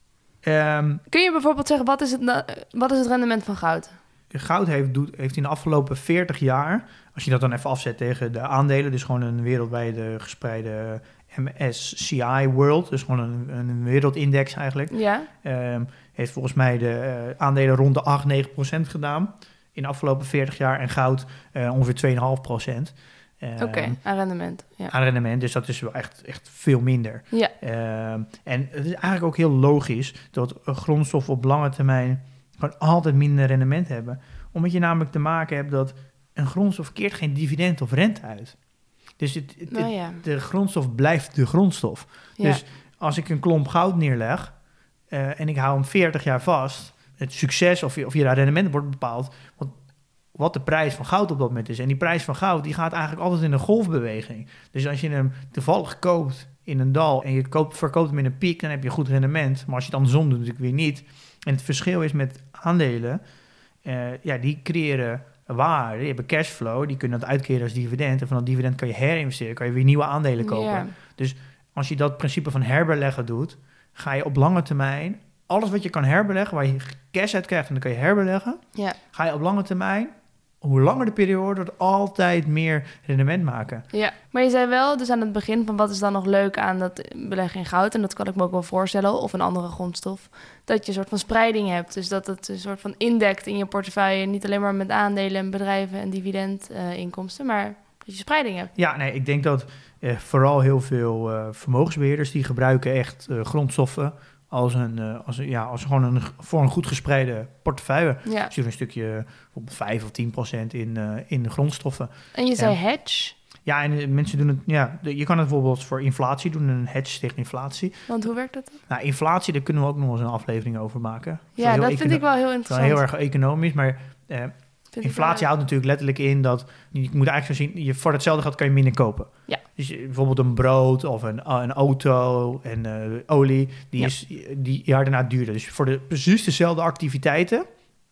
S10: Um,
S9: Kun je bijvoorbeeld zeggen, wat is het, na, wat is het rendement van goud?
S10: Goud heeft, doet, heeft in de afgelopen veertig jaar, als je dat dan even afzet tegen de aandelen, dus gewoon een wereldwijde gespreide M S C I World, dus gewoon een, een wereldindex eigenlijk,
S9: ja.
S10: um, heeft volgens mij de uh, aandelen rond de acht, negen procent gedaan in de afgelopen veertig jaar en goud uh, ongeveer twee komma vijf procent. Uh,
S9: Oké, okay, aan rendement. Ja.
S10: Aan rendement, dus dat is wel echt, echt veel minder.
S9: Ja.
S10: Uh, en het is eigenlijk ook heel logisch dat grondstoffen op lange termijn gewoon altijd minder rendement hebben. Omdat je namelijk te maken hebt dat een grondstof keert geen dividend of rente uit. Dus het, het,
S9: nou ja.
S10: de grondstof blijft de grondstof. Ja. Dus als ik een klomp goud neerleg uh, en ik hou hem veertig jaar vast, het succes of je, of je daar rendement wordt bepaald, want wat de prijs van goud op dat moment is. En die prijs van goud, die gaat eigenlijk altijd in een golfbeweging. Dus als je hem toevallig koopt in een dal en je koopt, verkoopt hem in een piek, dan heb je goed rendement. Maar als je het andersom doet, natuurlijk weer niet. En het verschil is met aandelen, uh, ja, die creëren waarde, die hebben cashflow, die kunnen dat uitkeren als dividend. En van dat dividend kan je herinvesteren, kan je weer nieuwe aandelen kopen. Yeah. Dus als je dat principe van herbeleggen doet, ga je op lange termijn alles wat je kan herbeleggen, waar je cash uit krijgt en dan kan je herbeleggen,
S9: ja.
S10: ga je op lange termijn, hoe langer de periode, dat altijd meer rendement maken.
S9: Ja, maar je zei wel, dus aan het begin van wat is dan nog leuk aan dat beleggen in goud, en dat kan ik me ook wel voorstellen, of een andere grondstof, dat je een soort van spreiding hebt. Dus dat het een soort van indekt in je portefeuille, niet alleen maar met aandelen en bedrijven en dividendinkomsten, uh, maar dat je spreiding hebt.
S10: Ja, nee, ik denk dat uh, vooral heel veel uh, vermogensbeheerders, die gebruiken echt uh, grondstoffen als een, uh, als een, ja, als gewoon een, voor een goed gespreide portefeuille.
S9: Ja.
S10: Dus je een stukje bijvoorbeeld vijf of tien procent in, uh, in de grondstoffen.
S9: En je zei
S10: ja.
S9: hedge?
S10: Ja, en uh, mensen doen het, ja, de, je kan het bijvoorbeeld voor inflatie doen, een hedge tegen inflatie.
S9: Want hoe werkt dat?
S10: Nou, inflatie, daar kunnen we ook nog eens een aflevering over maken.
S9: Ja, dat vind ik wel heel interessant.
S10: Heel erg economisch, maar uh, inflatie houdt natuurlijk letterlijk in dat, je moet eigenlijk zo zien, je, voor hetzelfde geld kan je minder kopen.
S9: Ja.
S10: Dus bijvoorbeeld een brood of een, een auto en uh, olie, die ja. is die jaar daarna duurder. Dus voor de precies dezelfde activiteiten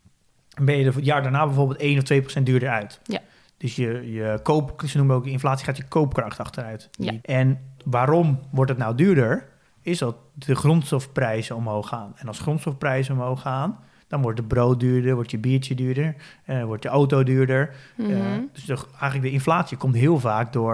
S10: ben je het jaar daarna bijvoorbeeld één of twee procent duurder uit.
S9: Ja.
S10: Dus je, je koop, ze noemen ook inflatie, gaat je koopkracht achteruit.
S9: Ja.
S10: En waarom wordt het nou duurder? Is dat de grondstofprijzen omhoog gaan. En als grondstofprijzen omhoog gaan, dan wordt de brood duurder, wordt je biertje duurder, uh, wordt je auto duurder. Mm-hmm. Uh, dus de, eigenlijk de inflatie komt heel vaak door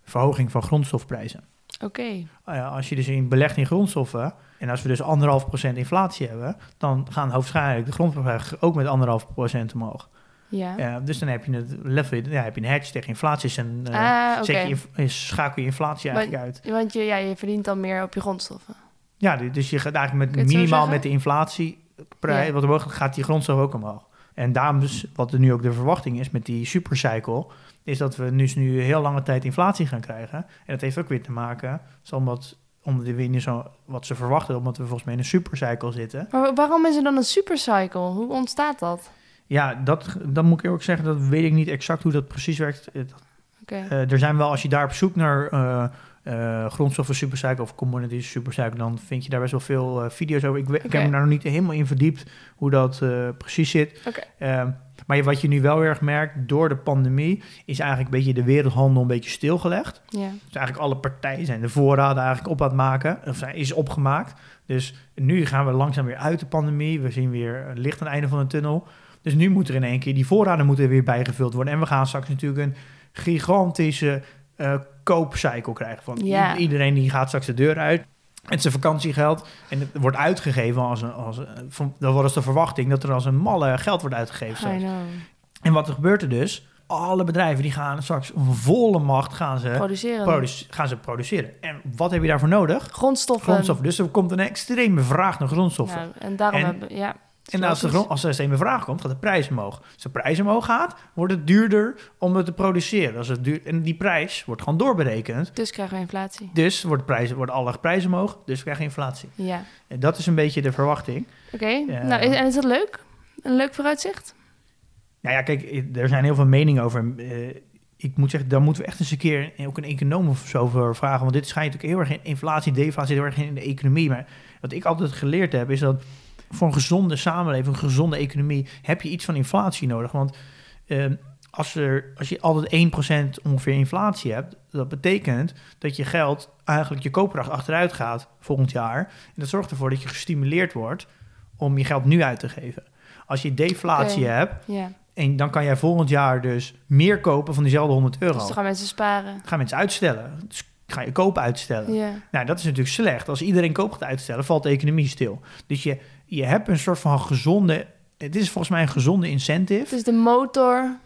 S10: verhoging van grondstofprijzen.
S9: Oké. Okay.
S10: Uh, als je dus in belegt in grondstoffen, en als we dus anderhalf procent inflatie hebben, dan gaan hoogstwaarschijnlijk de grondstofprijzen ook met anderhalf procent omhoog.
S9: Ja.
S10: Uh, dus dan heb je het level, ja, heb je een hedge tegen inflatie en uh,
S9: ah, okay.
S10: je, je, schakel je inflatie eigenlijk
S9: want,
S10: uit.
S9: Want je, ja, je verdient dan meer op je grondstoffen.
S10: Ja, dus je gaat eigenlijk met minimaal met de inflatieprijs, ja. wat er mogelijk gaat die grondstof ook omhoog. En daarom dus, wat er nu ook de verwachting is met die supercycle, is dat we dus nu heel lange tijd inflatie gaan krijgen. En dat heeft ook weer te maken, omdat, omdat we niet zo wat ze verwachten, omdat we volgens mij in een supercycle zitten.
S9: Maar waarom is er dan een supercycle? Hoe ontstaat dat?
S10: Ja, dat, dat moet ik ook zeggen, dat weet ik niet exact hoe dat precies werkt.
S9: Okay.
S10: Uh, er zijn wel, als je daar op zoek naar uh, uh, grondstoffen supercycle of commodities supercycle, dan vind je daar best wel veel uh, video's over. Ik, okay. ik heb me daar nog niet helemaal in verdiept hoe dat uh, precies zit.
S9: Okay.
S10: Uh, maar wat je nu wel heel erg merkt, door de pandemie is eigenlijk een beetje de wereldhandel een beetje stilgelegd.
S9: Yeah.
S10: Dus eigenlijk alle partijen zijn de voorraden eigenlijk op aan het maken, of zijn, is opgemaakt. Dus nu gaan we langzaam weer uit de pandemie. We zien weer licht aan het einde van de tunnel. Dus nu moet er in één keer, die voorraden moeten weer bijgevuld worden. En we gaan straks natuurlijk een gigantische uh, koopcycle krijgen. Van
S9: ja.
S10: i- iedereen die gaat straks de deur uit met zijn vakantiegeld. En het wordt uitgegeven als een, als een, van, dat was de verwachting, dat er als een malle geld wordt uitgegeven.
S9: I know.
S10: En wat er gebeurt er dus? Alle bedrijven die gaan straks volle macht gaan ze
S9: produceren.
S10: Produce- gaan ze produceren. En wat heb je daarvoor nodig?
S9: Grondstoffen.
S10: Grondstoffen. Dus er komt een extreme vraag naar grondstoffen.
S9: Nou, en daarom
S10: en,
S9: hebben ja.
S10: En als er, grond, als er steeds meer vraag komt, gaat de prijs omhoog. Als de prijs omhoog gaat, wordt het duurder om het te produceren. Als het duur, en die prijs wordt gewoon doorberekend.
S9: Dus krijgen we inflatie.
S10: Dus wordt, prijs, wordt alle prijzen omhoog, dus krijg je inflatie.
S9: Ja.
S10: En dat is een beetje de verwachting.
S9: Oké, okay.
S10: uh,
S9: nou, en is dat leuk? Een leuk vooruitzicht?
S10: Nou ja, kijk, er zijn heel veel meningen over. Uh, ik moet zeggen, daar moeten we echt eens een keer ook een econoom of zo voor vragen. Want dit schijnt natuurlijk heel erg in inflatie, deflatie, heel erg in de economie. Maar wat ik altijd geleerd heb, is dat voor een gezonde samenleving, een gezonde economie, heb je iets van inflatie nodig. Want uh, als, er, als je altijd één procent ongeveer inflatie hebt, dat betekent dat je geld eigenlijk je koopkracht achteruit gaat volgend jaar. En dat zorgt ervoor dat je gestimuleerd wordt om je geld nu uit te geven. Als je deflatie okay. hebt,
S9: yeah.
S10: en dan kan jij volgend jaar dus meer kopen van diezelfde honderd euro.
S9: Dus dan gaan mensen sparen.
S10: Dan gaan mensen uitstellen. Dus ga je kopen uitstellen.
S9: Yeah.
S10: Nou, dat is natuurlijk slecht. Als iedereen koop gaat uitstellen, valt de economie stil. Dus je, je hebt een soort van gezonde... Het is volgens mij een gezonde incentive. Het
S9: is de motor.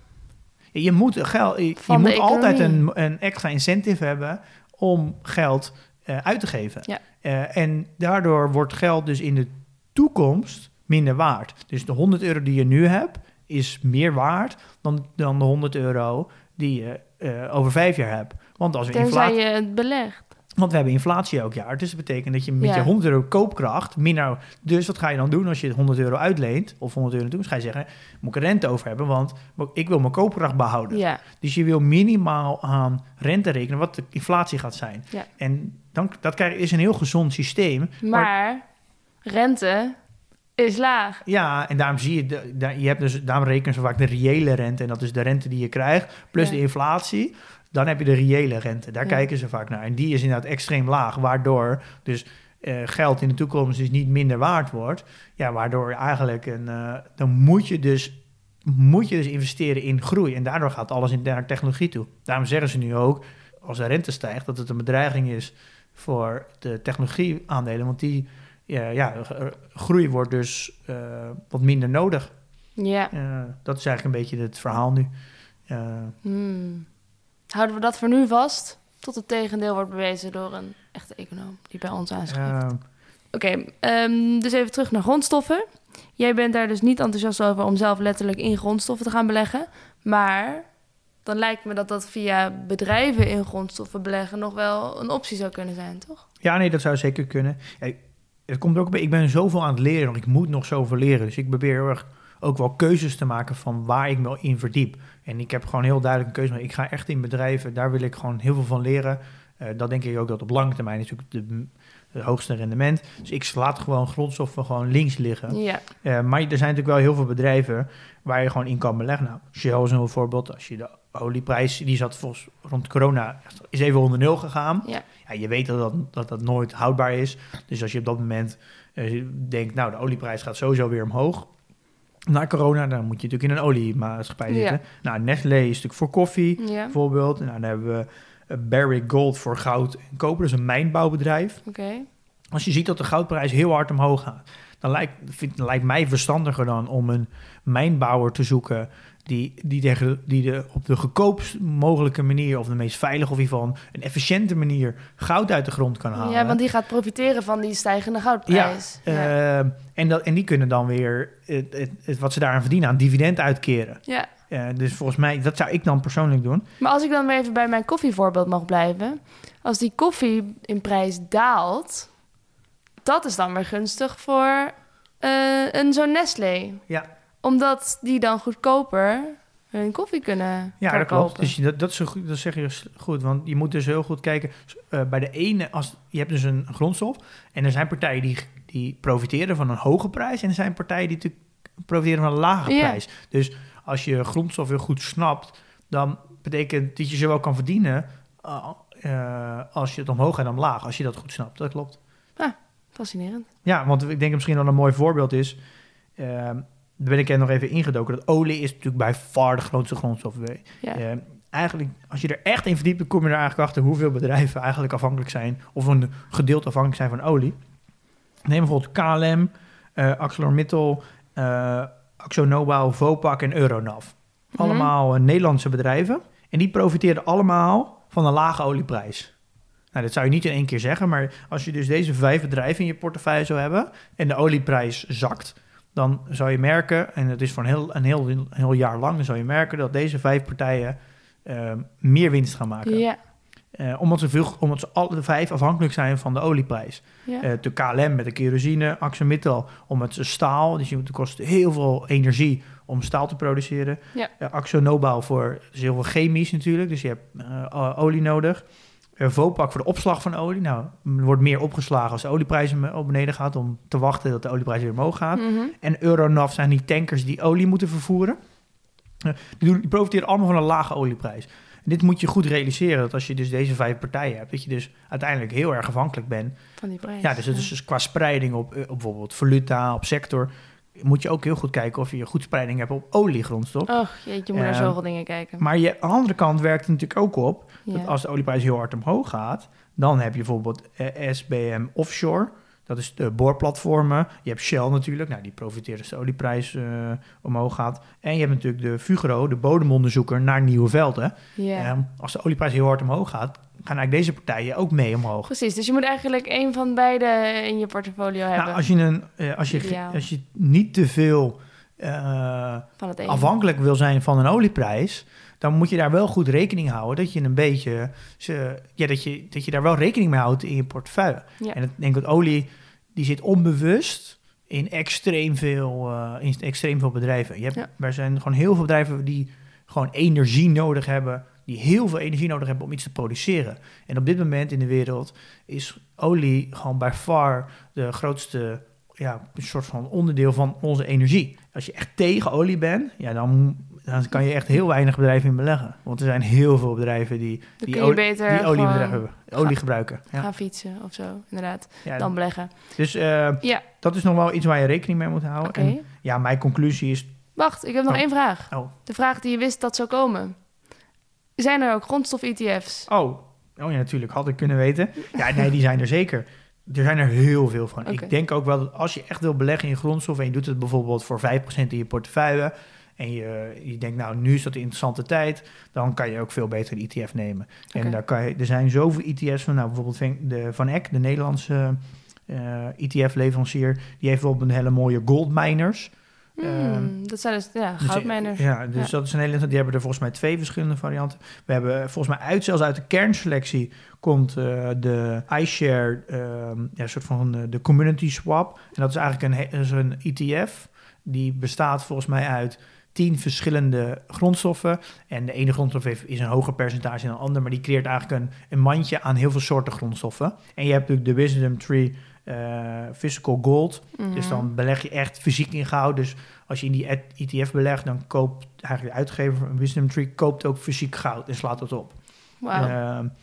S10: Je moet, geld, je, je moet altijd een, een extra incentive hebben om geld uh, uit te geven.
S9: Ja.
S10: Uh, en daardoor wordt geld dus in de toekomst minder waard. Dus de honderd euro die je nu hebt, is meer waard dan, dan de honderd euro die je uh, over vijf jaar hebt. Want als we
S9: Tenzij
S10: inflatie,
S9: je het belegt.
S10: Want we hebben inflatie elk jaar. Dus dat betekent dat je met
S9: ja.
S10: je honderd euro koopkracht minder... Dus wat ga je dan doen als je honderd euro uitleent? Of honderd euro toe? Dus ga je zeggen, moet ik er rente over hebben? Want ik wil mijn koopkracht behouden.
S9: Ja.
S10: Dus je wil minimaal aan rente rekenen wat de inflatie gaat zijn.
S9: Ja.
S10: En dan, dat krijg, is een heel gezond systeem.
S9: Maar,
S10: maar
S9: rente is laag.
S10: Ja, en daarom zie je... De, de, je hebt dus, daarom rekenen ze vaak de reële rente. En dat is de rente die je krijgt. Plus ja. de inflatie. Dan heb je de reële rente. Daar ja. kijken ze vaak naar. En die is inderdaad extreem laag. Waardoor dus uh, geld in de toekomst dus niet minder waard wordt. Ja, waardoor eigenlijk... Een, uh, dan moet je, dus, moet je dus investeren in groei. En daardoor gaat alles in naar technologie toe. Daarom zeggen ze nu ook, als de rente stijgt, dat het een bedreiging is voor de technologieaandelen. Want die ja, ja, groei wordt dus uh, wat minder nodig.
S9: Ja.
S10: Uh, dat is eigenlijk een beetje het verhaal nu. Uh,
S9: hmm. Houden we dat voor nu vast? Tot het tegendeel wordt bewezen door een echte econoom die bij ons aanschrijft. Uh, Oké, okay, um, dus even terug naar grondstoffen. Jij bent daar dus niet enthousiast over om zelf letterlijk in grondstoffen te gaan beleggen. Maar dan lijkt me dat dat via bedrijven in grondstoffen beleggen nog wel een optie zou kunnen zijn, toch?
S10: Ja, nee, dat zou zeker kunnen. Ja, het komt ook bij, ik ben zoveel aan het leren nog. Ik moet nog zoveel leren. Dus ik probeer heel erg ook wel keuzes te maken van waar ik me in verdiep. En ik heb gewoon heel duidelijk een keuze. Ik ga echt in bedrijven, daar wil ik gewoon heel veel van leren. Uh, dat denk ik ook dat op lange termijn natuurlijk de, het hoogste rendement. Dus ik laat gewoon grondstoffen gewoon links liggen.
S9: Ja.
S10: Uh, maar er zijn natuurlijk wel heel veel bedrijven waar je gewoon in kan beleggen. Nou, Shell is een voorbeeld. Als je de olieprijs, die zat volgens rond corona, is even onder nul gegaan.
S9: Ja.
S10: Ja, je weet dat dat, dat dat nooit houdbaar is. Dus als je op dat moment uh, denkt, nou, de olieprijs gaat sowieso weer omhoog. Na corona, dan moet je natuurlijk in een oliemaatschappij zitten. Ja. Nou, Nestlé is natuurlijk voor koffie,
S9: ja.
S10: bijvoorbeeld. Nou, dan hebben we uh, Barrick Gold voor goud en koper. Dat is een mijnbouwbedrijf.
S9: Oké. Okay.
S10: Als je ziet dat de goudprijs heel hard omhoog gaat, dan lijkt, vind, dan lijkt mij verstandiger dan om een mijnbouwer te zoeken die, die, tegen, die de, op de goedkoopst mogelijke manier, of de meest veilige, of in ieder geval een efficiënte manier, goud uit de grond kan halen.
S9: Ja, want die gaat profiteren van die stijgende goudprijs.
S10: Ja,
S9: ja.
S10: Uh, en, dat, en die kunnen dan weer het, het, het, wat ze daaraan verdienen aan dividend uitkeren.
S9: Ja.
S10: Uh, dus volgens mij, dat zou ik dan persoonlijk doen.
S9: Maar als ik dan weer even bij mijn koffievoorbeeld mag blijven. Als die koffie in prijs daalt, dat is dan weer gunstig voor uh, een zo'n Nestlé.
S10: Ja.
S9: Omdat die dan goedkoper hun koffie kunnen
S10: ja,
S9: verkopen.
S10: Dat klopt. Dus dat, dat, is goed, dat zeg je goed. Want je moet dus heel goed kijken. Uh, bij de ene, als, je hebt dus een grondstof. En er zijn partijen die, die profiteren van een hoge prijs. En er zijn partijen die profiteren van een lage
S9: ja.
S10: prijs. Dus als je grondstof heel goed snapt, dan betekent dat je zowel kan verdienen uh, uh, als je het omhoog gaat dan omlaag. Als je dat goed snapt. Dat klopt.
S9: Ah, fascinerend.
S10: Ja, want ik denk dat misschien wel een mooi voorbeeld is. Uh, Daar ben ik er nog even ingedoken. Dat olie is natuurlijk bij far de grootste grondstof.
S9: Ja.
S10: Uh, eigenlijk, als je er echt in verdiept, dan kom je er eigenlijk achter hoeveel bedrijven eigenlijk afhankelijk zijn, of een gedeelte afhankelijk zijn van olie. Neem bijvoorbeeld K L M, uh, ArcelorMittal, uh, AkzoNobel, Vopak en Euronav. Mm-hmm. Allemaal uh, Nederlandse bedrijven. En die profiteerden allemaal van een lage olieprijs. Nou, dat zou je niet in één keer zeggen, maar als je dus deze vijf bedrijven in je portefeuille zou hebben en de olieprijs zakt, dan zou je merken, en het is voor een heel, een heel, een heel jaar lang, dan zou je merken dat deze vijf partijen uh, meer winst gaan maken.
S9: Ja.
S10: Uh, omdat, ze veel, omdat ze alle vijf afhankelijk zijn van de olieprijs.
S9: Ja.
S10: Uh, de K L M met de kerosine, AkzoNobel omdat ze staal, dus je moet kosten heel veel energie om staal te produceren.
S9: Ja.
S10: Uh, AkzoNobel voor dus heel veel chemisch natuurlijk, dus je hebt uh, olie nodig. Uh, Vopak voor de opslag van olie. Nou, er wordt meer opgeslagen als de olieprijs op beneden gaat, om te wachten dat de olieprijs weer omhoog gaat.
S9: Mm-hmm.
S10: En Euronav zijn die tankers die olie moeten vervoeren. Uh, die, doen, die profiteren allemaal van een lage olieprijs. En dit moet je goed realiseren, dat als je dus deze vijf partijen hebt, dat je dus uiteindelijk heel erg afhankelijk bent
S9: van die prijs.
S10: Ja, dus het is dus qua spreiding op, op bijvoorbeeld valuta, op sector, moet je ook heel goed kijken of je goed spreiding hebt op oliegrondstof.
S9: Och, jeetje, je moet naar uh, zoveel dingen kijken.
S10: Maar je, aan de andere kant werkt het natuurlijk ook op,
S9: ja.
S10: dat als de olieprijs heel hard omhoog gaat, dan heb je bijvoorbeeld uh, S B M Offshore. Dat is de boorplatformen. Je hebt Shell natuurlijk. Nou, die profiteert als de olieprijs uh, omhoog gaat. En je hebt natuurlijk de Fugro, de bodemonderzoeker naar nieuwe velden.
S9: Yeah.
S10: Um, als de olieprijs heel hard omhoog gaat, gaan eigenlijk deze partijen ook mee omhoog.
S9: Precies, dus je moet eigenlijk één van beide in je portfolio hebben.
S10: Nou, als je, een, uh, als je, als je niet te veel uh,
S9: van het
S10: afhankelijk wil zijn van een olieprijs, dan moet je daar wel goed rekening houden dat je een beetje, ze, ja, dat je, dat je daar wel rekening mee houdt in je portefeuille.
S9: Ja.
S10: En ik denk dat olie, die zit onbewust in extreem veel, uh, in extreem veel bedrijven. Je hebt,
S9: ja.
S10: Er zijn gewoon heel veel bedrijven die gewoon energie nodig hebben, die heel veel energie nodig hebben om iets te produceren. En op dit moment in de wereld is olie gewoon by far de grootste, ja, een soort van onderdeel van onze energie. Als je echt tegen olie bent, ja, dan, dan kan je echt heel weinig bedrijven in beleggen. Want er zijn heel veel bedrijven die, die, olie, die oliebedrijven hebben, olie gebruiken. Ja.
S9: Gaan fietsen of zo, inderdaad. Ja,
S10: dan
S9: beleggen.
S10: Dus uh, ja. dat is nog wel iets waar je rekening mee moet houden.
S9: Okay.
S10: En ja, mijn conclusie is...
S9: Wacht, ik heb nog
S10: oh.
S9: één vraag.
S10: Oh.
S9: De vraag die je wist dat zou komen. Zijn er ook grondstof-E T F's?
S10: Oh. oh, ja, natuurlijk. Had ik kunnen weten. Ja, nee, die zijn er zeker. Er zijn er heel veel van. Okay. Ik denk ook wel dat als je echt wil beleggen in grondstof en je doet het bijvoorbeeld voor vijf procent in je portefeuille en je, je denkt, nou, nu is dat een interessante tijd, dan kan je ook veel beter een E T F nemen. Okay. En daar kan je, er zijn zoveel E T F's van, nou, bijvoorbeeld de Van Eck, de Nederlandse uh, E T F-leverancier, die heeft bijvoorbeeld een hele mooie goldminers.
S9: Mm, um, dat zijn dus ja, goudmijners.
S10: Dus, ja, dus ja. dat is een hele, die hebben er volgens mij twee verschillende varianten. We hebben volgens mij uit, zelfs uit de kernselectie komt uh, de iShare, uh, ja, soort van uh, de community swap. En dat is eigenlijk een, is een E T F die bestaat volgens mij uit tien verschillende grondstoffen. En de ene grondstof heeft, is een hoger percentage dan de andere, maar die creëert eigenlijk een, een mandje aan heel veel soorten grondstoffen. En je hebt natuurlijk de Wisdom Tree Uh, physical gold. Mm-hmm. Dus dan beleg je echt fysiek in goud. Dus als je in die E T F belegt, dan koopt eigenlijk de uitgever van Wisdom Tree koopt ook fysiek goud en slaat dat op.
S9: Wow.
S10: Uh,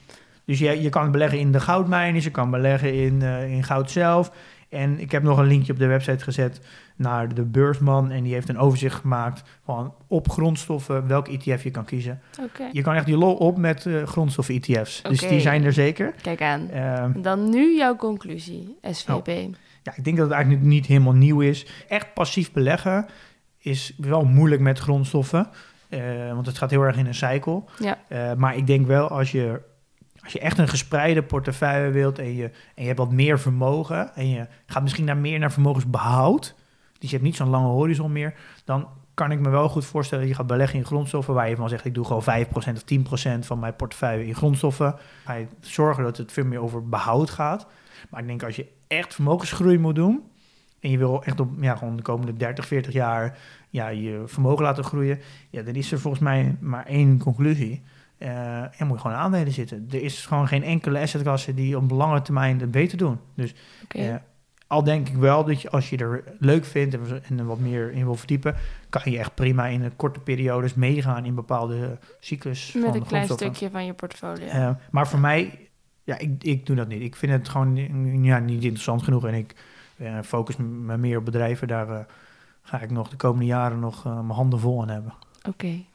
S10: Dus je, je kan beleggen in de goudmijnen, je kan beleggen in, uh, in goud zelf. En ik heb nog een linkje op de website gezet naar de beursman. En die heeft een overzicht gemaakt van op grondstoffen welke E T F je kan kiezen.
S9: Okay.
S10: Je kan echt die lol op met uh, grondstoffen-E T F's. Okay. Dus die zijn er zeker.
S9: Kijk aan. Uh, Dan nu jouw conclusie, S V P. Oh.
S10: Ja, ik denk dat het eigenlijk niet helemaal nieuw is. Echt passief beleggen is wel moeilijk met grondstoffen. Uh, want het gaat heel erg in een cycle. Ja. Uh, maar ik denk wel als je... Als je echt een gespreide portefeuille wilt en je, en je hebt wat meer vermogen... en je gaat misschien naar meer naar vermogensbehoud... dus je hebt niet zo'n lange horizon meer... dan kan ik me wel goed voorstellen dat je gaat beleggen in grondstoffen... waar je van zegt, ik doe gewoon vijf procent of tien procent van mijn portefeuille in grondstoffen. Ga je zorgen dat het veel meer over behoud gaat. Maar ik denk als je echt vermogensgroei moet doen... en je wil echt op ja, gewoon de komende dertig, veertig jaar ja, je vermogen laten groeien... Ja, dan is er volgens mij maar één conclusie... Uh, en moet je gewoon aandelen zitten. Er is gewoon geen enkele assetklasse die op lange termijn het beter doen. Dus okay. uh, al denk ik wel dat je als je er leuk vindt en, en er wat meer in wil verdiepen, kan je echt prima in een korte periodes meegaan in bepaalde cyclus.
S9: Met
S10: van
S9: een klein stukje van je portfolio.
S10: Uh, maar voor mij, ja, ik, ik doe dat niet. Ik vind het gewoon ja, niet interessant genoeg en ik uh, focus me meer op bedrijven. Daar uh, ga ik nog de komende jaren nog uh, mijn handen vol aan hebben.
S9: Oké. Okay.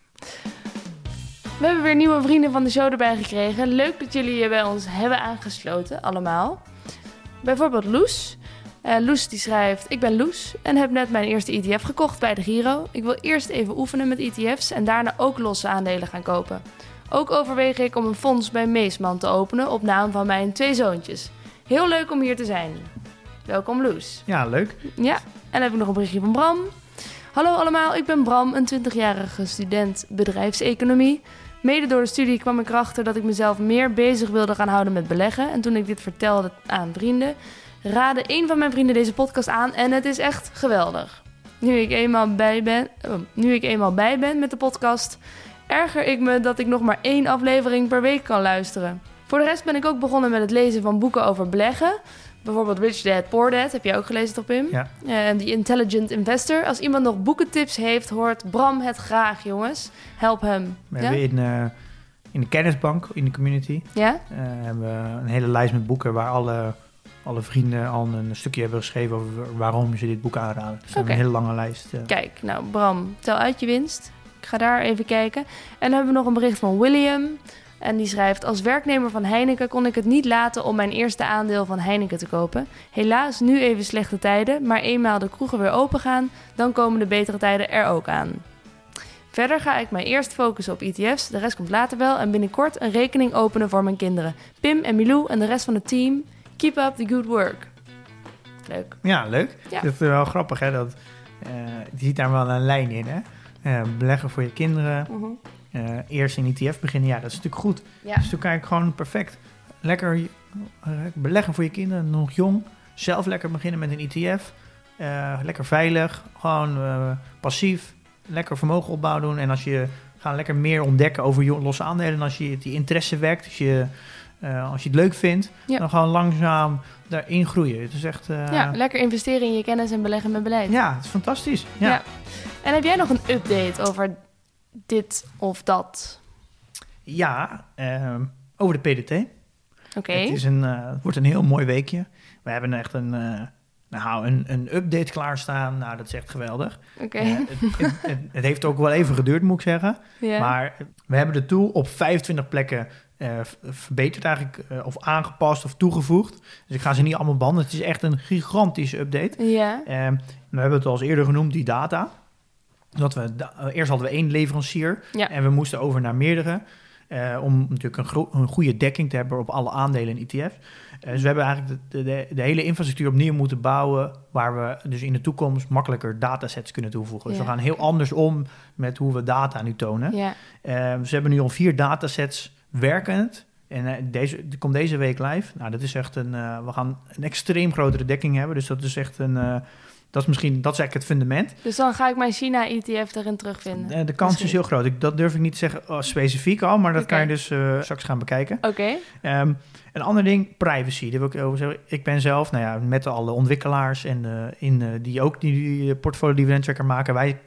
S9: We hebben weer nieuwe vrienden van de show erbij gekregen. Leuk dat jullie je bij ons hebben aangesloten, allemaal. Bijvoorbeeld Loes. Uh, Loes die schrijft... Ik ben Loes en heb net mijn eerste E T F gekocht bij de Giro. Ik wil eerst even oefenen met E T F's en daarna ook losse aandelen gaan kopen. Ook overweeg ik om een fonds bij Meesman te openen op naam van mijn twee zoontjes. Heel leuk om hier te zijn. Welkom Loes.
S10: Ja, leuk.
S9: Ja, en dan heb ik nog een berichtje van Bram. Hallo allemaal, ik ben Bram, een twintigjarige student bedrijfseconomie. Mede door de studie kwam ik erachter dat ik mezelf meer bezig wilde gaan houden met beleggen. En toen ik dit vertelde aan vrienden, raadde een van mijn vrienden deze podcast aan en het is echt geweldig. Nu ik eenmaal bij ben, oh, nu ik eenmaal bij ben met de podcast, erger ik me dat ik nog maar één aflevering per week kan luisteren. Voor de rest ben ik ook begonnen met het lezen van boeken over beleggen. Bijvoorbeeld Rich Dad, Poor Dad, heb jij ook gelezen toch, Pim?
S10: Ja.
S9: En uh, The Intelligent Investor. Als iemand nog boekentips heeft, hoort Bram het graag, jongens. Help hem.
S10: We
S9: ja?
S10: hebben in, uh, in de kennisbank, in de community,
S9: ja?
S10: uh, hebben we een hele lijst met boeken waar alle, alle vrienden al een stukje hebben geschreven over waarom ze dit boek aanraden. Dus we okay. hebben een hele lange lijst. Uh.
S9: Kijk, nou Bram, tel uit je winst. Ik ga daar even kijken. En dan hebben we nog een bericht van William. En die schrijft, als werknemer van Heineken kon ik het niet laten om mijn eerste aandeel van Heineken te kopen. Helaas nu even slechte tijden, maar eenmaal de kroegen weer open gaan, dan komen de betere tijden er ook aan. Verder ga ik mij eerst focussen op E T F's, de rest komt later wel en binnenkort een rekening openen voor mijn kinderen. Pim en Milou en de rest van het team, keep up the good work. Leuk.
S10: Ja, leuk. Ja. Dat is wel grappig, hè? Dat, uh, je ziet daar wel een lijn in, hè? Uh, beleggen voor je kinderen. Uh-huh. Uh, eerst in E T F beginnen, ja, dat is natuurlijk goed. Ja. Dat is natuurlijk eigenlijk gewoon perfect. Lekker uh, beleggen voor je kinderen, nog jong. Zelf lekker beginnen met een E T F. Uh, lekker veilig, gewoon uh, passief. Lekker vermogen opbouwen doen. En als je gaat lekker meer ontdekken over losse aandelen. En als je die interesse wekt, als je, uh, als je het leuk vindt, ja. dan gewoon langzaam daarin groeien. Het is echt... Uh,
S9: ja, lekker investeren in je kennis en beleggen met beleid.
S10: Ja, het is fantastisch. Ja. Ja.
S9: En heb jij nog een update over dit of dat?
S10: Ja, uh, over de P D T.
S9: Oké.
S10: Okay. Het is een, uh, het wordt een heel mooi weekje. We hebben echt een, uh, nou, een, een update klaarstaan. Nou, dat is echt geweldig.
S9: Oké. Okay.
S10: Uh, het, het, het, het heeft ook wel even geduurd, moet ik zeggen. Yeah. Maar we hebben de tool op vijfentwintig plekken uh, verbeterd eigenlijk, uh, of aangepast of toegevoegd. Dus ik ga ze niet allemaal behandelen. Het is echt een gigantische update.
S9: Ja.
S10: Yeah. Uh, we hebben het al eens eerder genoemd, die data. Dat we da- eerst hadden we één leverancier ja. en we moesten over naar meerdere. Uh, om natuurlijk een, gro- een goede dekking te hebben op alle aandelen en E T F's. Uh, dus we hebben eigenlijk de, de, de hele infrastructuur opnieuw moeten bouwen, waar we dus in de toekomst makkelijker datasets kunnen toevoegen. Ja. Dus we gaan heel anders om met hoe we data nu tonen.
S9: Ja.
S10: Uh, dus we hebben nu al vier datasets werkend. En uh, deze, die komt deze week live. Nou, dat is echt een... Uh, we gaan een extreem grotere dekking hebben. Dus dat is echt een... Uh, Dat is misschien, dat is eigenlijk het fundament.
S9: Dus dan ga ik mijn China-E T F erin terugvinden?
S10: De, de kans misschien. is heel groot. Ik, dat durf ik niet te zeggen oh, specifiek al, maar dat okay. kan je dus uh, straks gaan bekijken.
S9: Oké.
S10: Okay. Um, een ander ding, privacy. Dat wil ik over zeggen. Ik ben zelf, nou ja, met alle ontwikkelaars en uh, in, uh, die ook die, die portfolio dividend tracker maken, wij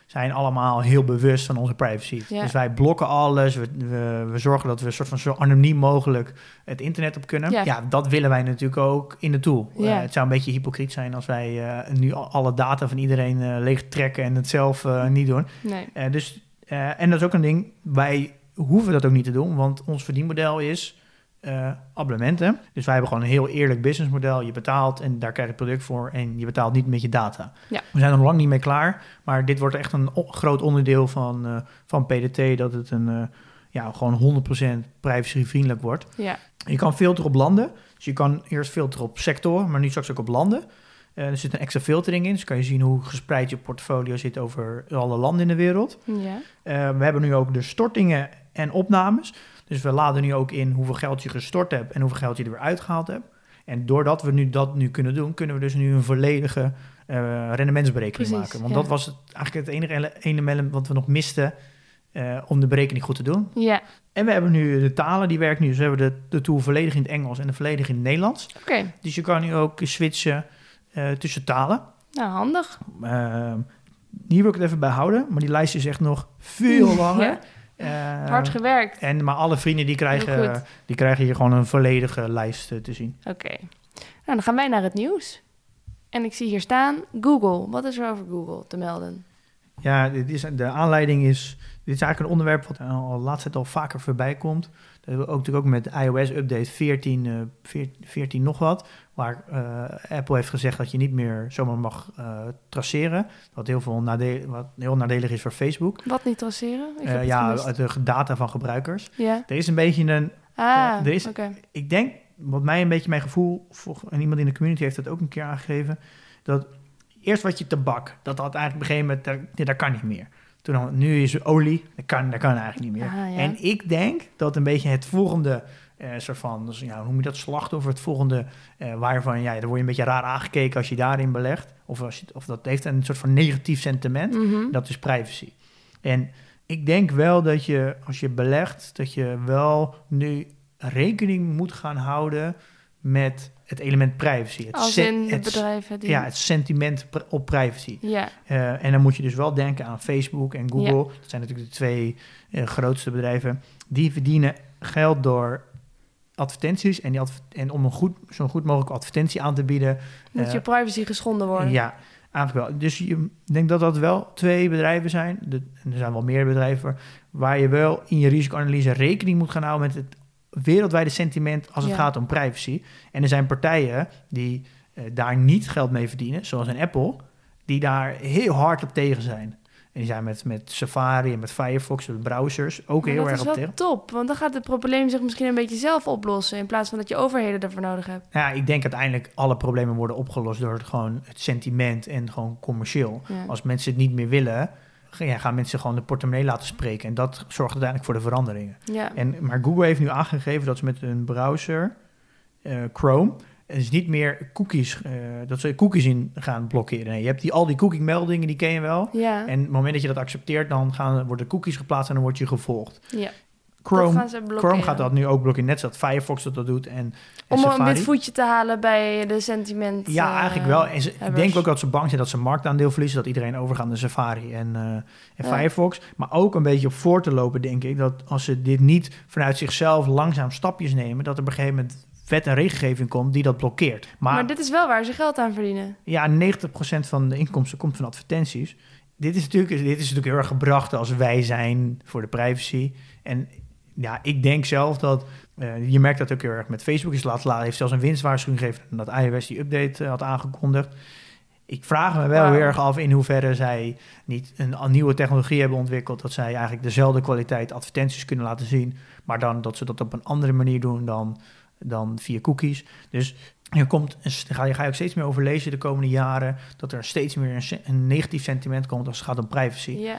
S10: zijn allemaal heel bewust van onze privacy.
S9: Ja.
S10: Dus wij blokken alles. We, we, we zorgen dat we een soort van zo anoniem mogelijk het internet op kunnen.
S9: Ja.
S10: Ja, dat willen wij natuurlijk ook in de tool.
S9: Ja.
S10: Uh, het zou een beetje hypocriet zijn als wij uh, nu alle data van iedereen uh, leeg trekken en het zelf uh, niet doen.
S9: Nee.
S10: Uh, dus, uh, en dat is ook een ding. Wij hoeven dat ook niet te doen, want ons verdienmodel is uh, abonnementen. Dus wij hebben gewoon een heel eerlijk businessmodel. Je betaalt en daar krijg je het product voor en je betaalt niet met je data.
S9: Ja.
S10: We zijn er nog lang niet mee klaar, maar dit wordt echt een o- groot onderdeel van, uh, van P D T, dat het een uh, ja, gewoon honderd procent privacyvriendelijk wordt.
S9: Ja.
S10: Je kan filteren op landen. Dus je kan eerst filteren op sector, maar nu straks ook op landen. Uh, er zit een extra filtering in, dus kan je zien hoe gespreid je portfolio zit over alle landen in de wereld.
S9: Ja.
S10: Uh, we hebben nu ook de stortingen en opnames. Dus we laden nu ook in hoeveel geld je gestort hebt en hoeveel geld je er weer uitgehaald hebt. En doordat we nu dat nu kunnen doen, kunnen we dus nu een volledige uh, rendementsberekening
S9: Precies,
S10: maken. Want
S9: ja.
S10: dat was het, eigenlijk het enige ele- element wat we nog misten uh, om de berekening goed te doen.
S9: Ja.
S10: En we hebben nu de talen, die werken nu. Dus we hebben de, de tool volledig in het Engels en de volledig in het Nederlands.
S9: Oké. Okay.
S10: Dus je kan nu ook switchen uh, tussen talen.
S9: Nou, handig.
S10: Uh, hier wil ik het even bij houden, maar die lijst is echt nog veel langer.
S9: Ja.
S10: Uh,
S9: Hard gewerkt.
S10: En, maar alle vrienden die krijgen, die krijgen hier gewoon een volledige lijst uh, te zien.
S9: Oké. Okay. Nou, dan gaan wij naar het nieuws. En ik zie hier staan Google. Wat is er over Google te melden?
S10: Ja, dit is, de aanleiding is... Dit is eigenlijk een onderwerp wat al de laatste tijd al vaker voorbij komt. Dat hebben we ook natuurlijk ook met iOS-update veertien, uh, veertien nog wat. Waar uh, Apple heeft gezegd dat je niet meer zomaar mag uh, traceren. Wat heel, veel nadeel, wat heel nadelig is voor Facebook.
S9: Wat niet traceren? Ik
S10: uh, ja, de data van gebruikers.
S9: Ja.
S10: Er is een beetje een...
S9: Ah,
S10: uh, er is,
S9: okay.
S10: Ik denk, wat mij een beetje mijn gevoel... en iemand in de community heeft dat ook een keer aangegeven... dat eerst wat je tabak, dat had eigenlijk op een gegeven moment... daar, ja, dat kan niet meer. Toen dan, nu is olie, dat kan, dat kan eigenlijk niet meer.
S9: Ah, ja.
S10: En ik denk dat een beetje het volgende uh, soort van, dus, ja, hoe noem je dat, slachtoffer, het volgende uh, waarvan, ja, dan word je een beetje raar aangekeken als je daarin belegt. Of, als je, of dat heeft een soort van negatief sentiment.
S9: Mm-hmm.
S10: Dat is privacy. En ik denk wel dat je, als je belegt, dat je wel nu rekening moet gaan houden met het element privacy. Het
S9: Als in de bedrijven die...
S10: Ja, het sentiment op privacy.
S9: Ja.
S10: Uh, en dan moet je dus wel denken aan Facebook en Google.
S9: Ja.
S10: Dat zijn natuurlijk de twee uh, grootste bedrijven. Die verdienen geld door advertenties. En, die adver- en om een goed, zo'n goed mogelijke advertentie aan te bieden...
S9: Moet uh, je privacy geschonden worden.
S10: Ja, eigenlijk wel. Dus je denkt dat dat wel twee bedrijven zijn. De, en er zijn wel meer bedrijven... waar je wel in je risicoanalyse rekening moet gaan houden... met het wereldwijde sentiment als het ja. gaat om privacy. En er zijn partijen die uh, daar niet geld mee verdienen, zoals een Apple, die daar heel hard op tegen zijn. En die zijn met, met Safari en met Firefox, de browsers, ook maar heel erg op tegen.
S9: Dat is wel top, want dan gaat het probleem zich misschien een beetje zelf oplossen, in plaats van dat je overheden ervoor nodig hebt.
S10: Ja, ik denk uiteindelijk alle problemen worden opgelost door het, gewoon het sentiment en gewoon commercieel. Ja. Als mensen het niet meer willen... Ja, gaan mensen gewoon de portemonnee laten spreken. En dat zorgt uiteindelijk voor de veranderingen.
S9: Ja.
S10: En, maar Google heeft nu aangegeven dat ze met hun browser, uh, Chrome... het is niet meer cookies, uh, dat ze cookies in gaan blokkeren. Nee, je hebt die, al die cookie-meldingen, die ken je wel.
S9: Ja.
S10: En op het moment dat je dat accepteert... dan gaan, worden cookies geplaatst en dan word je gevolgd.
S9: Ja.
S10: Chrome, Chrome gaat dat nu ook blokkeren. Net zoals Firefox dat, dat doet. En, en
S9: Om
S10: Safari.
S9: een wit voetje te halen bij de sentiment.
S10: Ja,
S9: uh,
S10: eigenlijk wel. En ze, ik
S9: hebbers.
S10: denk ook dat ze bang zijn dat ze marktaandeel verliezen. Dat iedereen overgaat naar Safari en, uh, en
S9: ja.
S10: Firefox. Maar ook een beetje op voor te lopen, denk ik. Dat als ze dit niet vanuit zichzelf langzaam stapjes nemen... dat er op een gegeven moment wet en regelgeving komt die dat blokkeert. Maar,
S9: maar dit is wel waar ze geld aan verdienen.
S10: Ja, negentig procent van de inkomsten komt van advertenties. Dit is natuurlijk, dit is natuurlijk heel erg gebracht als wij zijn voor de privacy. En ja, ik denk zelf dat... Uh, je merkt dat ook heel erg met Facebook. Is laat, laat heeft zelfs een winstwaarschuwing gegeven... dat iOS die update uh, had aangekondigd. Ik vraag me wel wow. heel erg af in hoeverre zij niet een, een nieuwe technologie hebben ontwikkeld... dat zij eigenlijk dezelfde kwaliteit advertenties kunnen laten zien... maar dan dat ze dat op een andere manier doen dan, dan via cookies. Dus je komt, ga je, ga je ook steeds meer over lezen de komende jaren... dat er steeds meer een, een negatief sentiment komt als het gaat om privacy.
S9: Ja.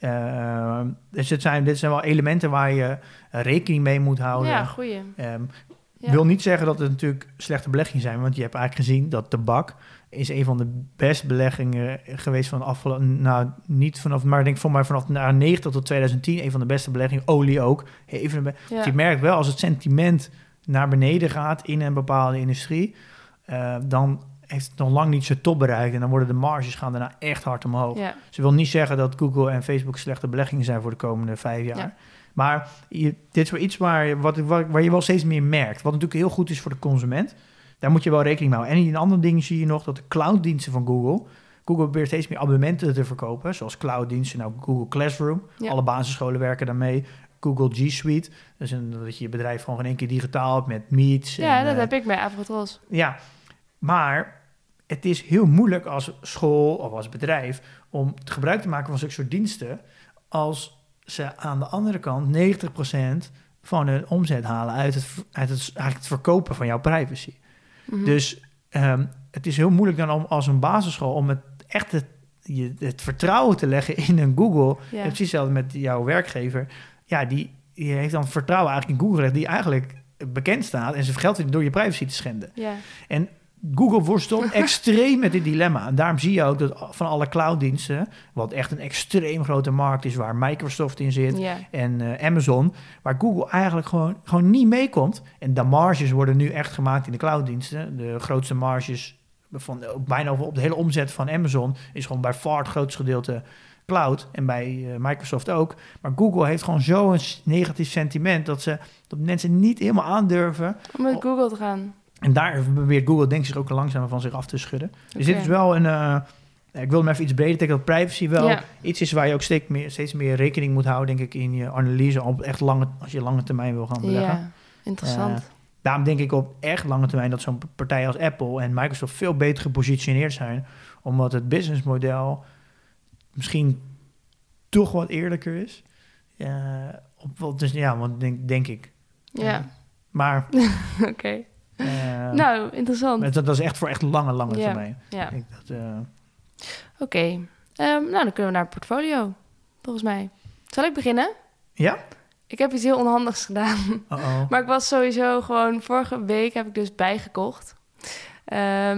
S10: Uh, dus dit zijn, dit zijn wel elementen waar je rekening mee moet houden.
S9: Ja, goeie.
S10: Um,
S9: ja.
S10: wil niet zeggen dat het natuurlijk slechte beleggingen zijn... want je hebt eigenlijk gezien dat tabak... is een van de best beleggingen geweest van afgelopen... nou, niet vanaf... maar ik denk voor mij vanaf nou, negentig tot twintig tien... een van de beste beleggingen. Olie ook. Even, ja. Dus je merkt wel als het sentiment naar beneden gaat... in een bepaalde industrie... Uh, dan heeft het nog lang niet zijn top bereikt. En dan worden de marges gaan daarna echt hard omhoog.
S9: Ja.
S10: Ze wil niet zeggen dat Google en Facebook slechte beleggingen zijn voor de komende vijf jaar. Ja. Maar je, dit is wel iets waar, wat, waar, waar je wel steeds meer merkt. Wat natuurlijk heel goed is voor de consument. Daar moet je wel rekening mee houden. En in een ander ding zie je nog dat de clouddiensten van Google... Google probeert steeds meer abonnementen te verkopen. Zoals clouddiensten, nou Google Classroom. Ja. Alle basisscholen werken daarmee. Google G Suite. Dus een, dat je je bedrijf gewoon in één keer digitaal hebt met Meets.
S9: Ja,
S10: en,
S9: dat
S10: uh,
S9: heb ik bij Avrotros.
S10: Ja, maar het is heel moeilijk als school of als bedrijf... om gebruik te maken van zulke soort diensten... als ze aan de andere kant negentig procent van hun omzet halen... uit het, uit het, eigenlijk het verkopen van jouw privacy. Mm-hmm. Dus um, het is heel moeilijk dan om als een basisschool... om het echt het, je, het vertrouwen te leggen in een Google. Ja. Precies hetzelfde met jouw werkgever. Ja, die, die heeft dan vertrouwen eigenlijk in Google gelegd... die eigenlijk bekend staat en zijn geld door je privacy te schenden.
S9: Ja.
S10: En Google worstelt extreem met dit dilemma. En daarom zie je ook dat van alle clouddiensten... wat echt een extreem grote markt is... waar Microsoft in zit
S9: ja.
S10: en uh, Amazon... waar Google eigenlijk gewoon, gewoon niet meekomt. En de marges worden nu echt gemaakt in de clouddiensten. De grootste marges... Van, bijna op de hele omzet van Amazon is gewoon bij far het grootste gedeelte cloud en bij uh, Microsoft ook. Maar Google heeft gewoon zo'n negatief sentiment dat ze dat mensen niet helemaal aandurven
S9: om met Google te gaan.
S10: En daar probeert Google denk ik zich ook langzamer van zich af te schudden. Okay. Dus dit is wel een, uh, ik wil hem even iets breder trekken, dat privacy wel ja. iets is waar je ook steeds meer, steeds meer rekening moet houden, denk ik, in je analyse op echt lange, als je lange termijn wil gaan beleggen.
S9: Ja, interessant. Uh,
S10: Daarom denk ik op echt lange termijn dat zo'n partij als Apple en Microsoft veel beter gepositioneerd zijn. Omdat het businessmodel misschien toch wat eerlijker is. Uh, op, dus ja, want denk, denk ik.
S9: Ja.
S10: Uh, maar...
S9: Oké. Okay. Uh, nou, interessant.
S10: Dat, dat is echt voor echt lange, lange
S9: ja.
S10: termijn.
S9: Ja.
S10: Uh...
S9: Oké. Okay. Um, nou, dan kunnen we naar het portfolio, volgens mij. Zal ik beginnen?
S10: Ja.
S9: Ik heb iets heel onhandigs gedaan.
S10: Uh-oh.
S9: Maar ik was sowieso gewoon... Vorige week heb ik dus bijgekocht. Um,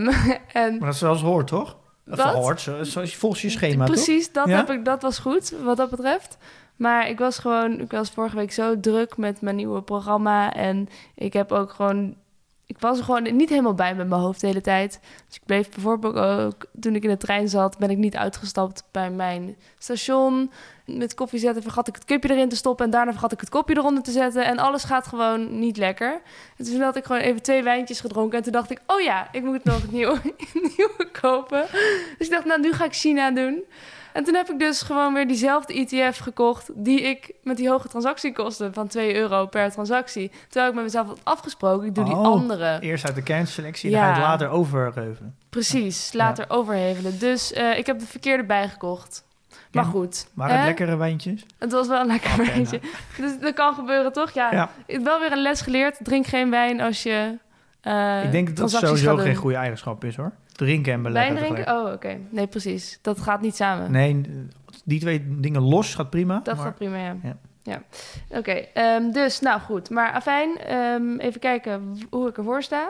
S9: en
S10: maar dat is zoals hoort, toch? Of hoort, zo, zo, volgens je schema,
S9: Precies,
S10: toch?
S9: dat,
S10: ja?
S9: heb ik, dat was goed, wat dat betreft. Maar ik was gewoon... Ik was vorige week zo druk met mijn nieuwe programma. En ik heb ook gewoon... Ik was er gewoon niet helemaal bij met mijn hoofd de hele tijd. Dus ik bleef bijvoorbeeld ook... Toen ik in de trein zat, ben ik niet uitgestapt bij mijn station. Met koffie zetten vergat ik het cupje erin te stoppen... en daarna vergat ik het kopje eronder te zetten... en alles gaat gewoon niet lekker. En toen had ik gewoon even twee wijntjes gedronken... en toen dacht ik, oh ja, ik moet nog een nieuwe, nieuwe kopen. Dus ik dacht, nou, nu ga ik China doen... En toen heb ik dus gewoon weer diezelfde E T F gekocht... die ik met die hoge transactiekosten van twee euro per transactie... terwijl ik met mezelf had afgesproken, ik doe
S10: oh,
S9: die andere.
S10: Eerst uit de kernselectie,
S9: ja.
S10: dan ga je het later overhevelen.
S9: Precies, later ja. overhevelen. Dus uh, ik heb de verkeerde bijgekocht. Maar ja, goed.
S10: Waren het lekkere wijntjes?
S9: Het was wel een lekker okay, wijntje. Nou. Dus dat kan gebeuren, toch? Ja, ja. Wel weer een les geleerd. Drink geen wijn als je uh,
S10: Ik denk dat dat sowieso geen goede eigenschap is, hoor. Drinken en beleggen.
S9: Wijn drinken? Oh, oké. Okay. Nee, precies. Dat gaat niet samen.
S10: Nee, die twee dingen los gaat prima.
S9: Dat
S10: maar...
S9: gaat prima, ja.
S10: ja.
S9: ja. Oké, okay, um, dus nou goed. Maar afijn, um, even kijken hoe ik ervoor sta.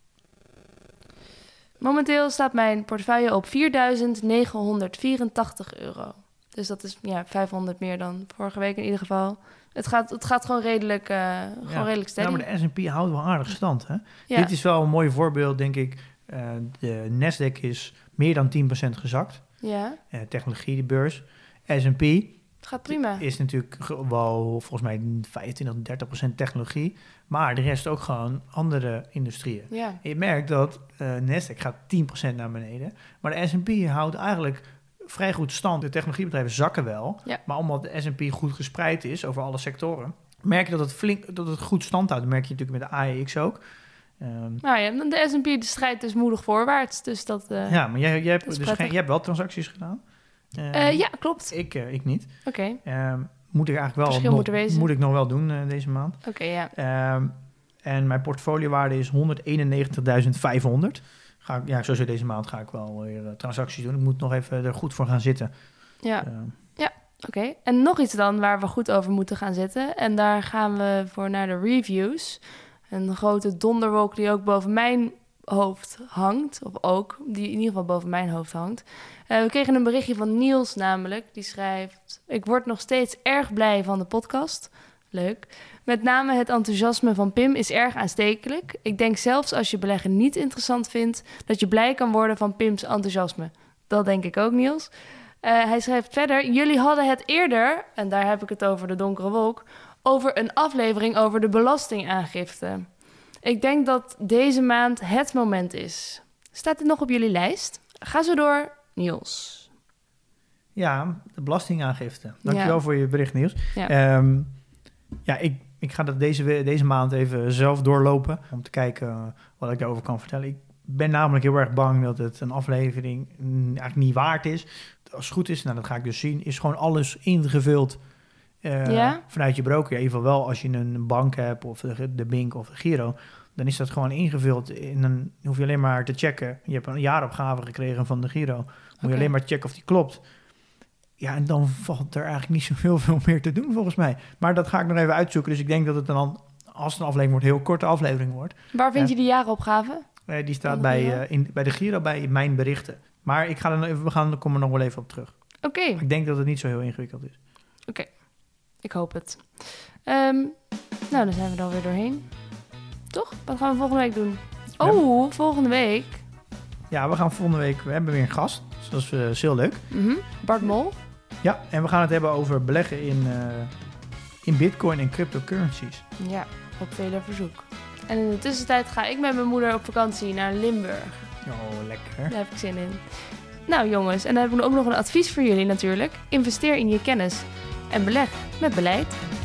S9: Momenteel staat mijn portefeuille op vierduizend negenhonderdvierentachtig euro. Dus dat is ja, vijfhonderd meer dan vorige week in ieder geval. Het gaat, het gaat gewoon redelijk, uh, ja. gewoon redelijk steady.
S10: Ja, maar de S en P houdt wel aardig stand, hè?
S9: Ja.
S10: Dit is wel een mooi voorbeeld, denk ik. Uh, de Nasdaq is meer dan tien procent gezakt.
S9: Ja.
S10: Uh, technologie, de beurs. S en P
S9: het gaat prima.
S10: Is natuurlijk wel volgens mij vijfentwintig, dertig procent technologie. Maar de rest ook gewoon andere industrieën.
S9: Ja.
S10: En je merkt dat uh, Nasdaq gaat tien procent naar beneden. Maar de S en P houdt eigenlijk vrij goed stand. De technologiebedrijven zakken wel.
S9: Ja.
S10: Maar omdat de S en P goed gespreid is over alle sectoren, merk je dat het flink dat het goed stand houdt. Dat merk je natuurlijk met de A E X ook. Um,
S9: nou ja, de S en P de strijdt dus moedig voorwaarts. Dus dat, uh,
S10: ja, maar jij, jij, hebt, dus geen, jij hebt wel transacties gedaan?
S9: Uh, uh, ja, klopt.
S10: Ik, uh, ik niet.
S9: Oké.
S10: Okay. Um, moet ik eigenlijk wel nog, moet ik nog wel doen uh, deze maand.
S9: Oké, okay, ja.
S10: Um, en mijn portfoliowaarde is honderdeenennegentigduizend vijfhonderd. Ga ik, ja, sowieso deze maand ga ik wel weer uh, transacties doen. Ik moet nog even er goed voor gaan zitten.
S9: Ja, uh, ja. Oké. Okay. En nog iets dan waar we goed over moeten gaan zitten. En daar gaan we voor naar de reviews. Een grote donderwolk die ook boven mijn hoofd hangt. Of ook, die in ieder geval boven mijn hoofd hangt. Uh, we kregen een berichtje van Niels namelijk. Die schrijft: ik word nog steeds erg blij van de podcast. Leuk. Met name het enthousiasme van Pim is erg aanstekelijk. Ik denk zelfs als je beleggen niet interessant vindt, dat je blij kan worden van Pims enthousiasme. Dat denk ik ook, Niels. Uh, hij schrijft verder, jullie hadden het eerder, en daar heb ik het over de donkere wolk, over een aflevering over de belastingaangifte. Ik denk dat deze maand het moment is. Staat dit nog op jullie lijst? Ga zo door, Niels.
S10: Ja, de belastingaangifte. Dankjewel
S9: Ja.
S10: voor je bericht, Niels.
S9: Ja,
S10: Um, ja ik, ik ga dat deze, we- deze maand even zelf doorlopen om te kijken uh, wat ik daarover kan vertellen. Ik ben namelijk heel erg bang dat het een aflevering mm, eigenlijk niet waard is. Als het goed is, nou dat ga ik dus zien, is gewoon alles ingevuld uh,
S9: Ja?
S10: vanuit je broker. Ja, in ieder geval wel als je een bank hebt of de, de Bink of de Giro. Dan is dat gewoon ingevuld. En dan hoef je alleen maar te checken. Je hebt een jaaropgave gekregen van de Giro. Moet
S9: Oké.
S10: je alleen maar checken of die klopt. Ja, en dan valt er eigenlijk niet zo heel veel meer te doen volgens mij. Maar dat ga ik nog even uitzoeken. Dus ik denk dat het dan, als het een aflevering wordt, een heel korte aflevering wordt.
S9: waar vind
S10: Ja.
S9: je die jaaropgave?
S10: Eh, die staat
S9: Van de
S10: bij,
S9: Giro?
S10: eh, in, bij de Giro bij mijn berichten. Maar ik ga er nog even, we gaan, daar komen we nog wel even op terug.
S9: Oké,
S10: Ik denk dat het niet zo heel ingewikkeld is.
S9: ik hoop het. Ehm, nou, dan zijn we er alweer doorheen. Toch? Wat gaan we volgende week doen? Oh, volgende week.
S10: Ja, we gaan volgende week, we hebben weer een gast. Dus dat is, eh, is heel leuk.
S9: Mhm. Bart Mol.
S10: Ja, en we gaan het hebben over beleggen in, uh, in bitcoin en cryptocurrencies.
S9: Ja, op vele verzoek. En in de tussentijd ga ik met mijn moeder op vakantie naar Limburg.
S10: Oh, lekker.
S9: Daar heb ik zin in. Nou jongens, en dan heb ik ook nog een advies voor jullie natuurlijk. Investeer in je kennis en beleg met beleid.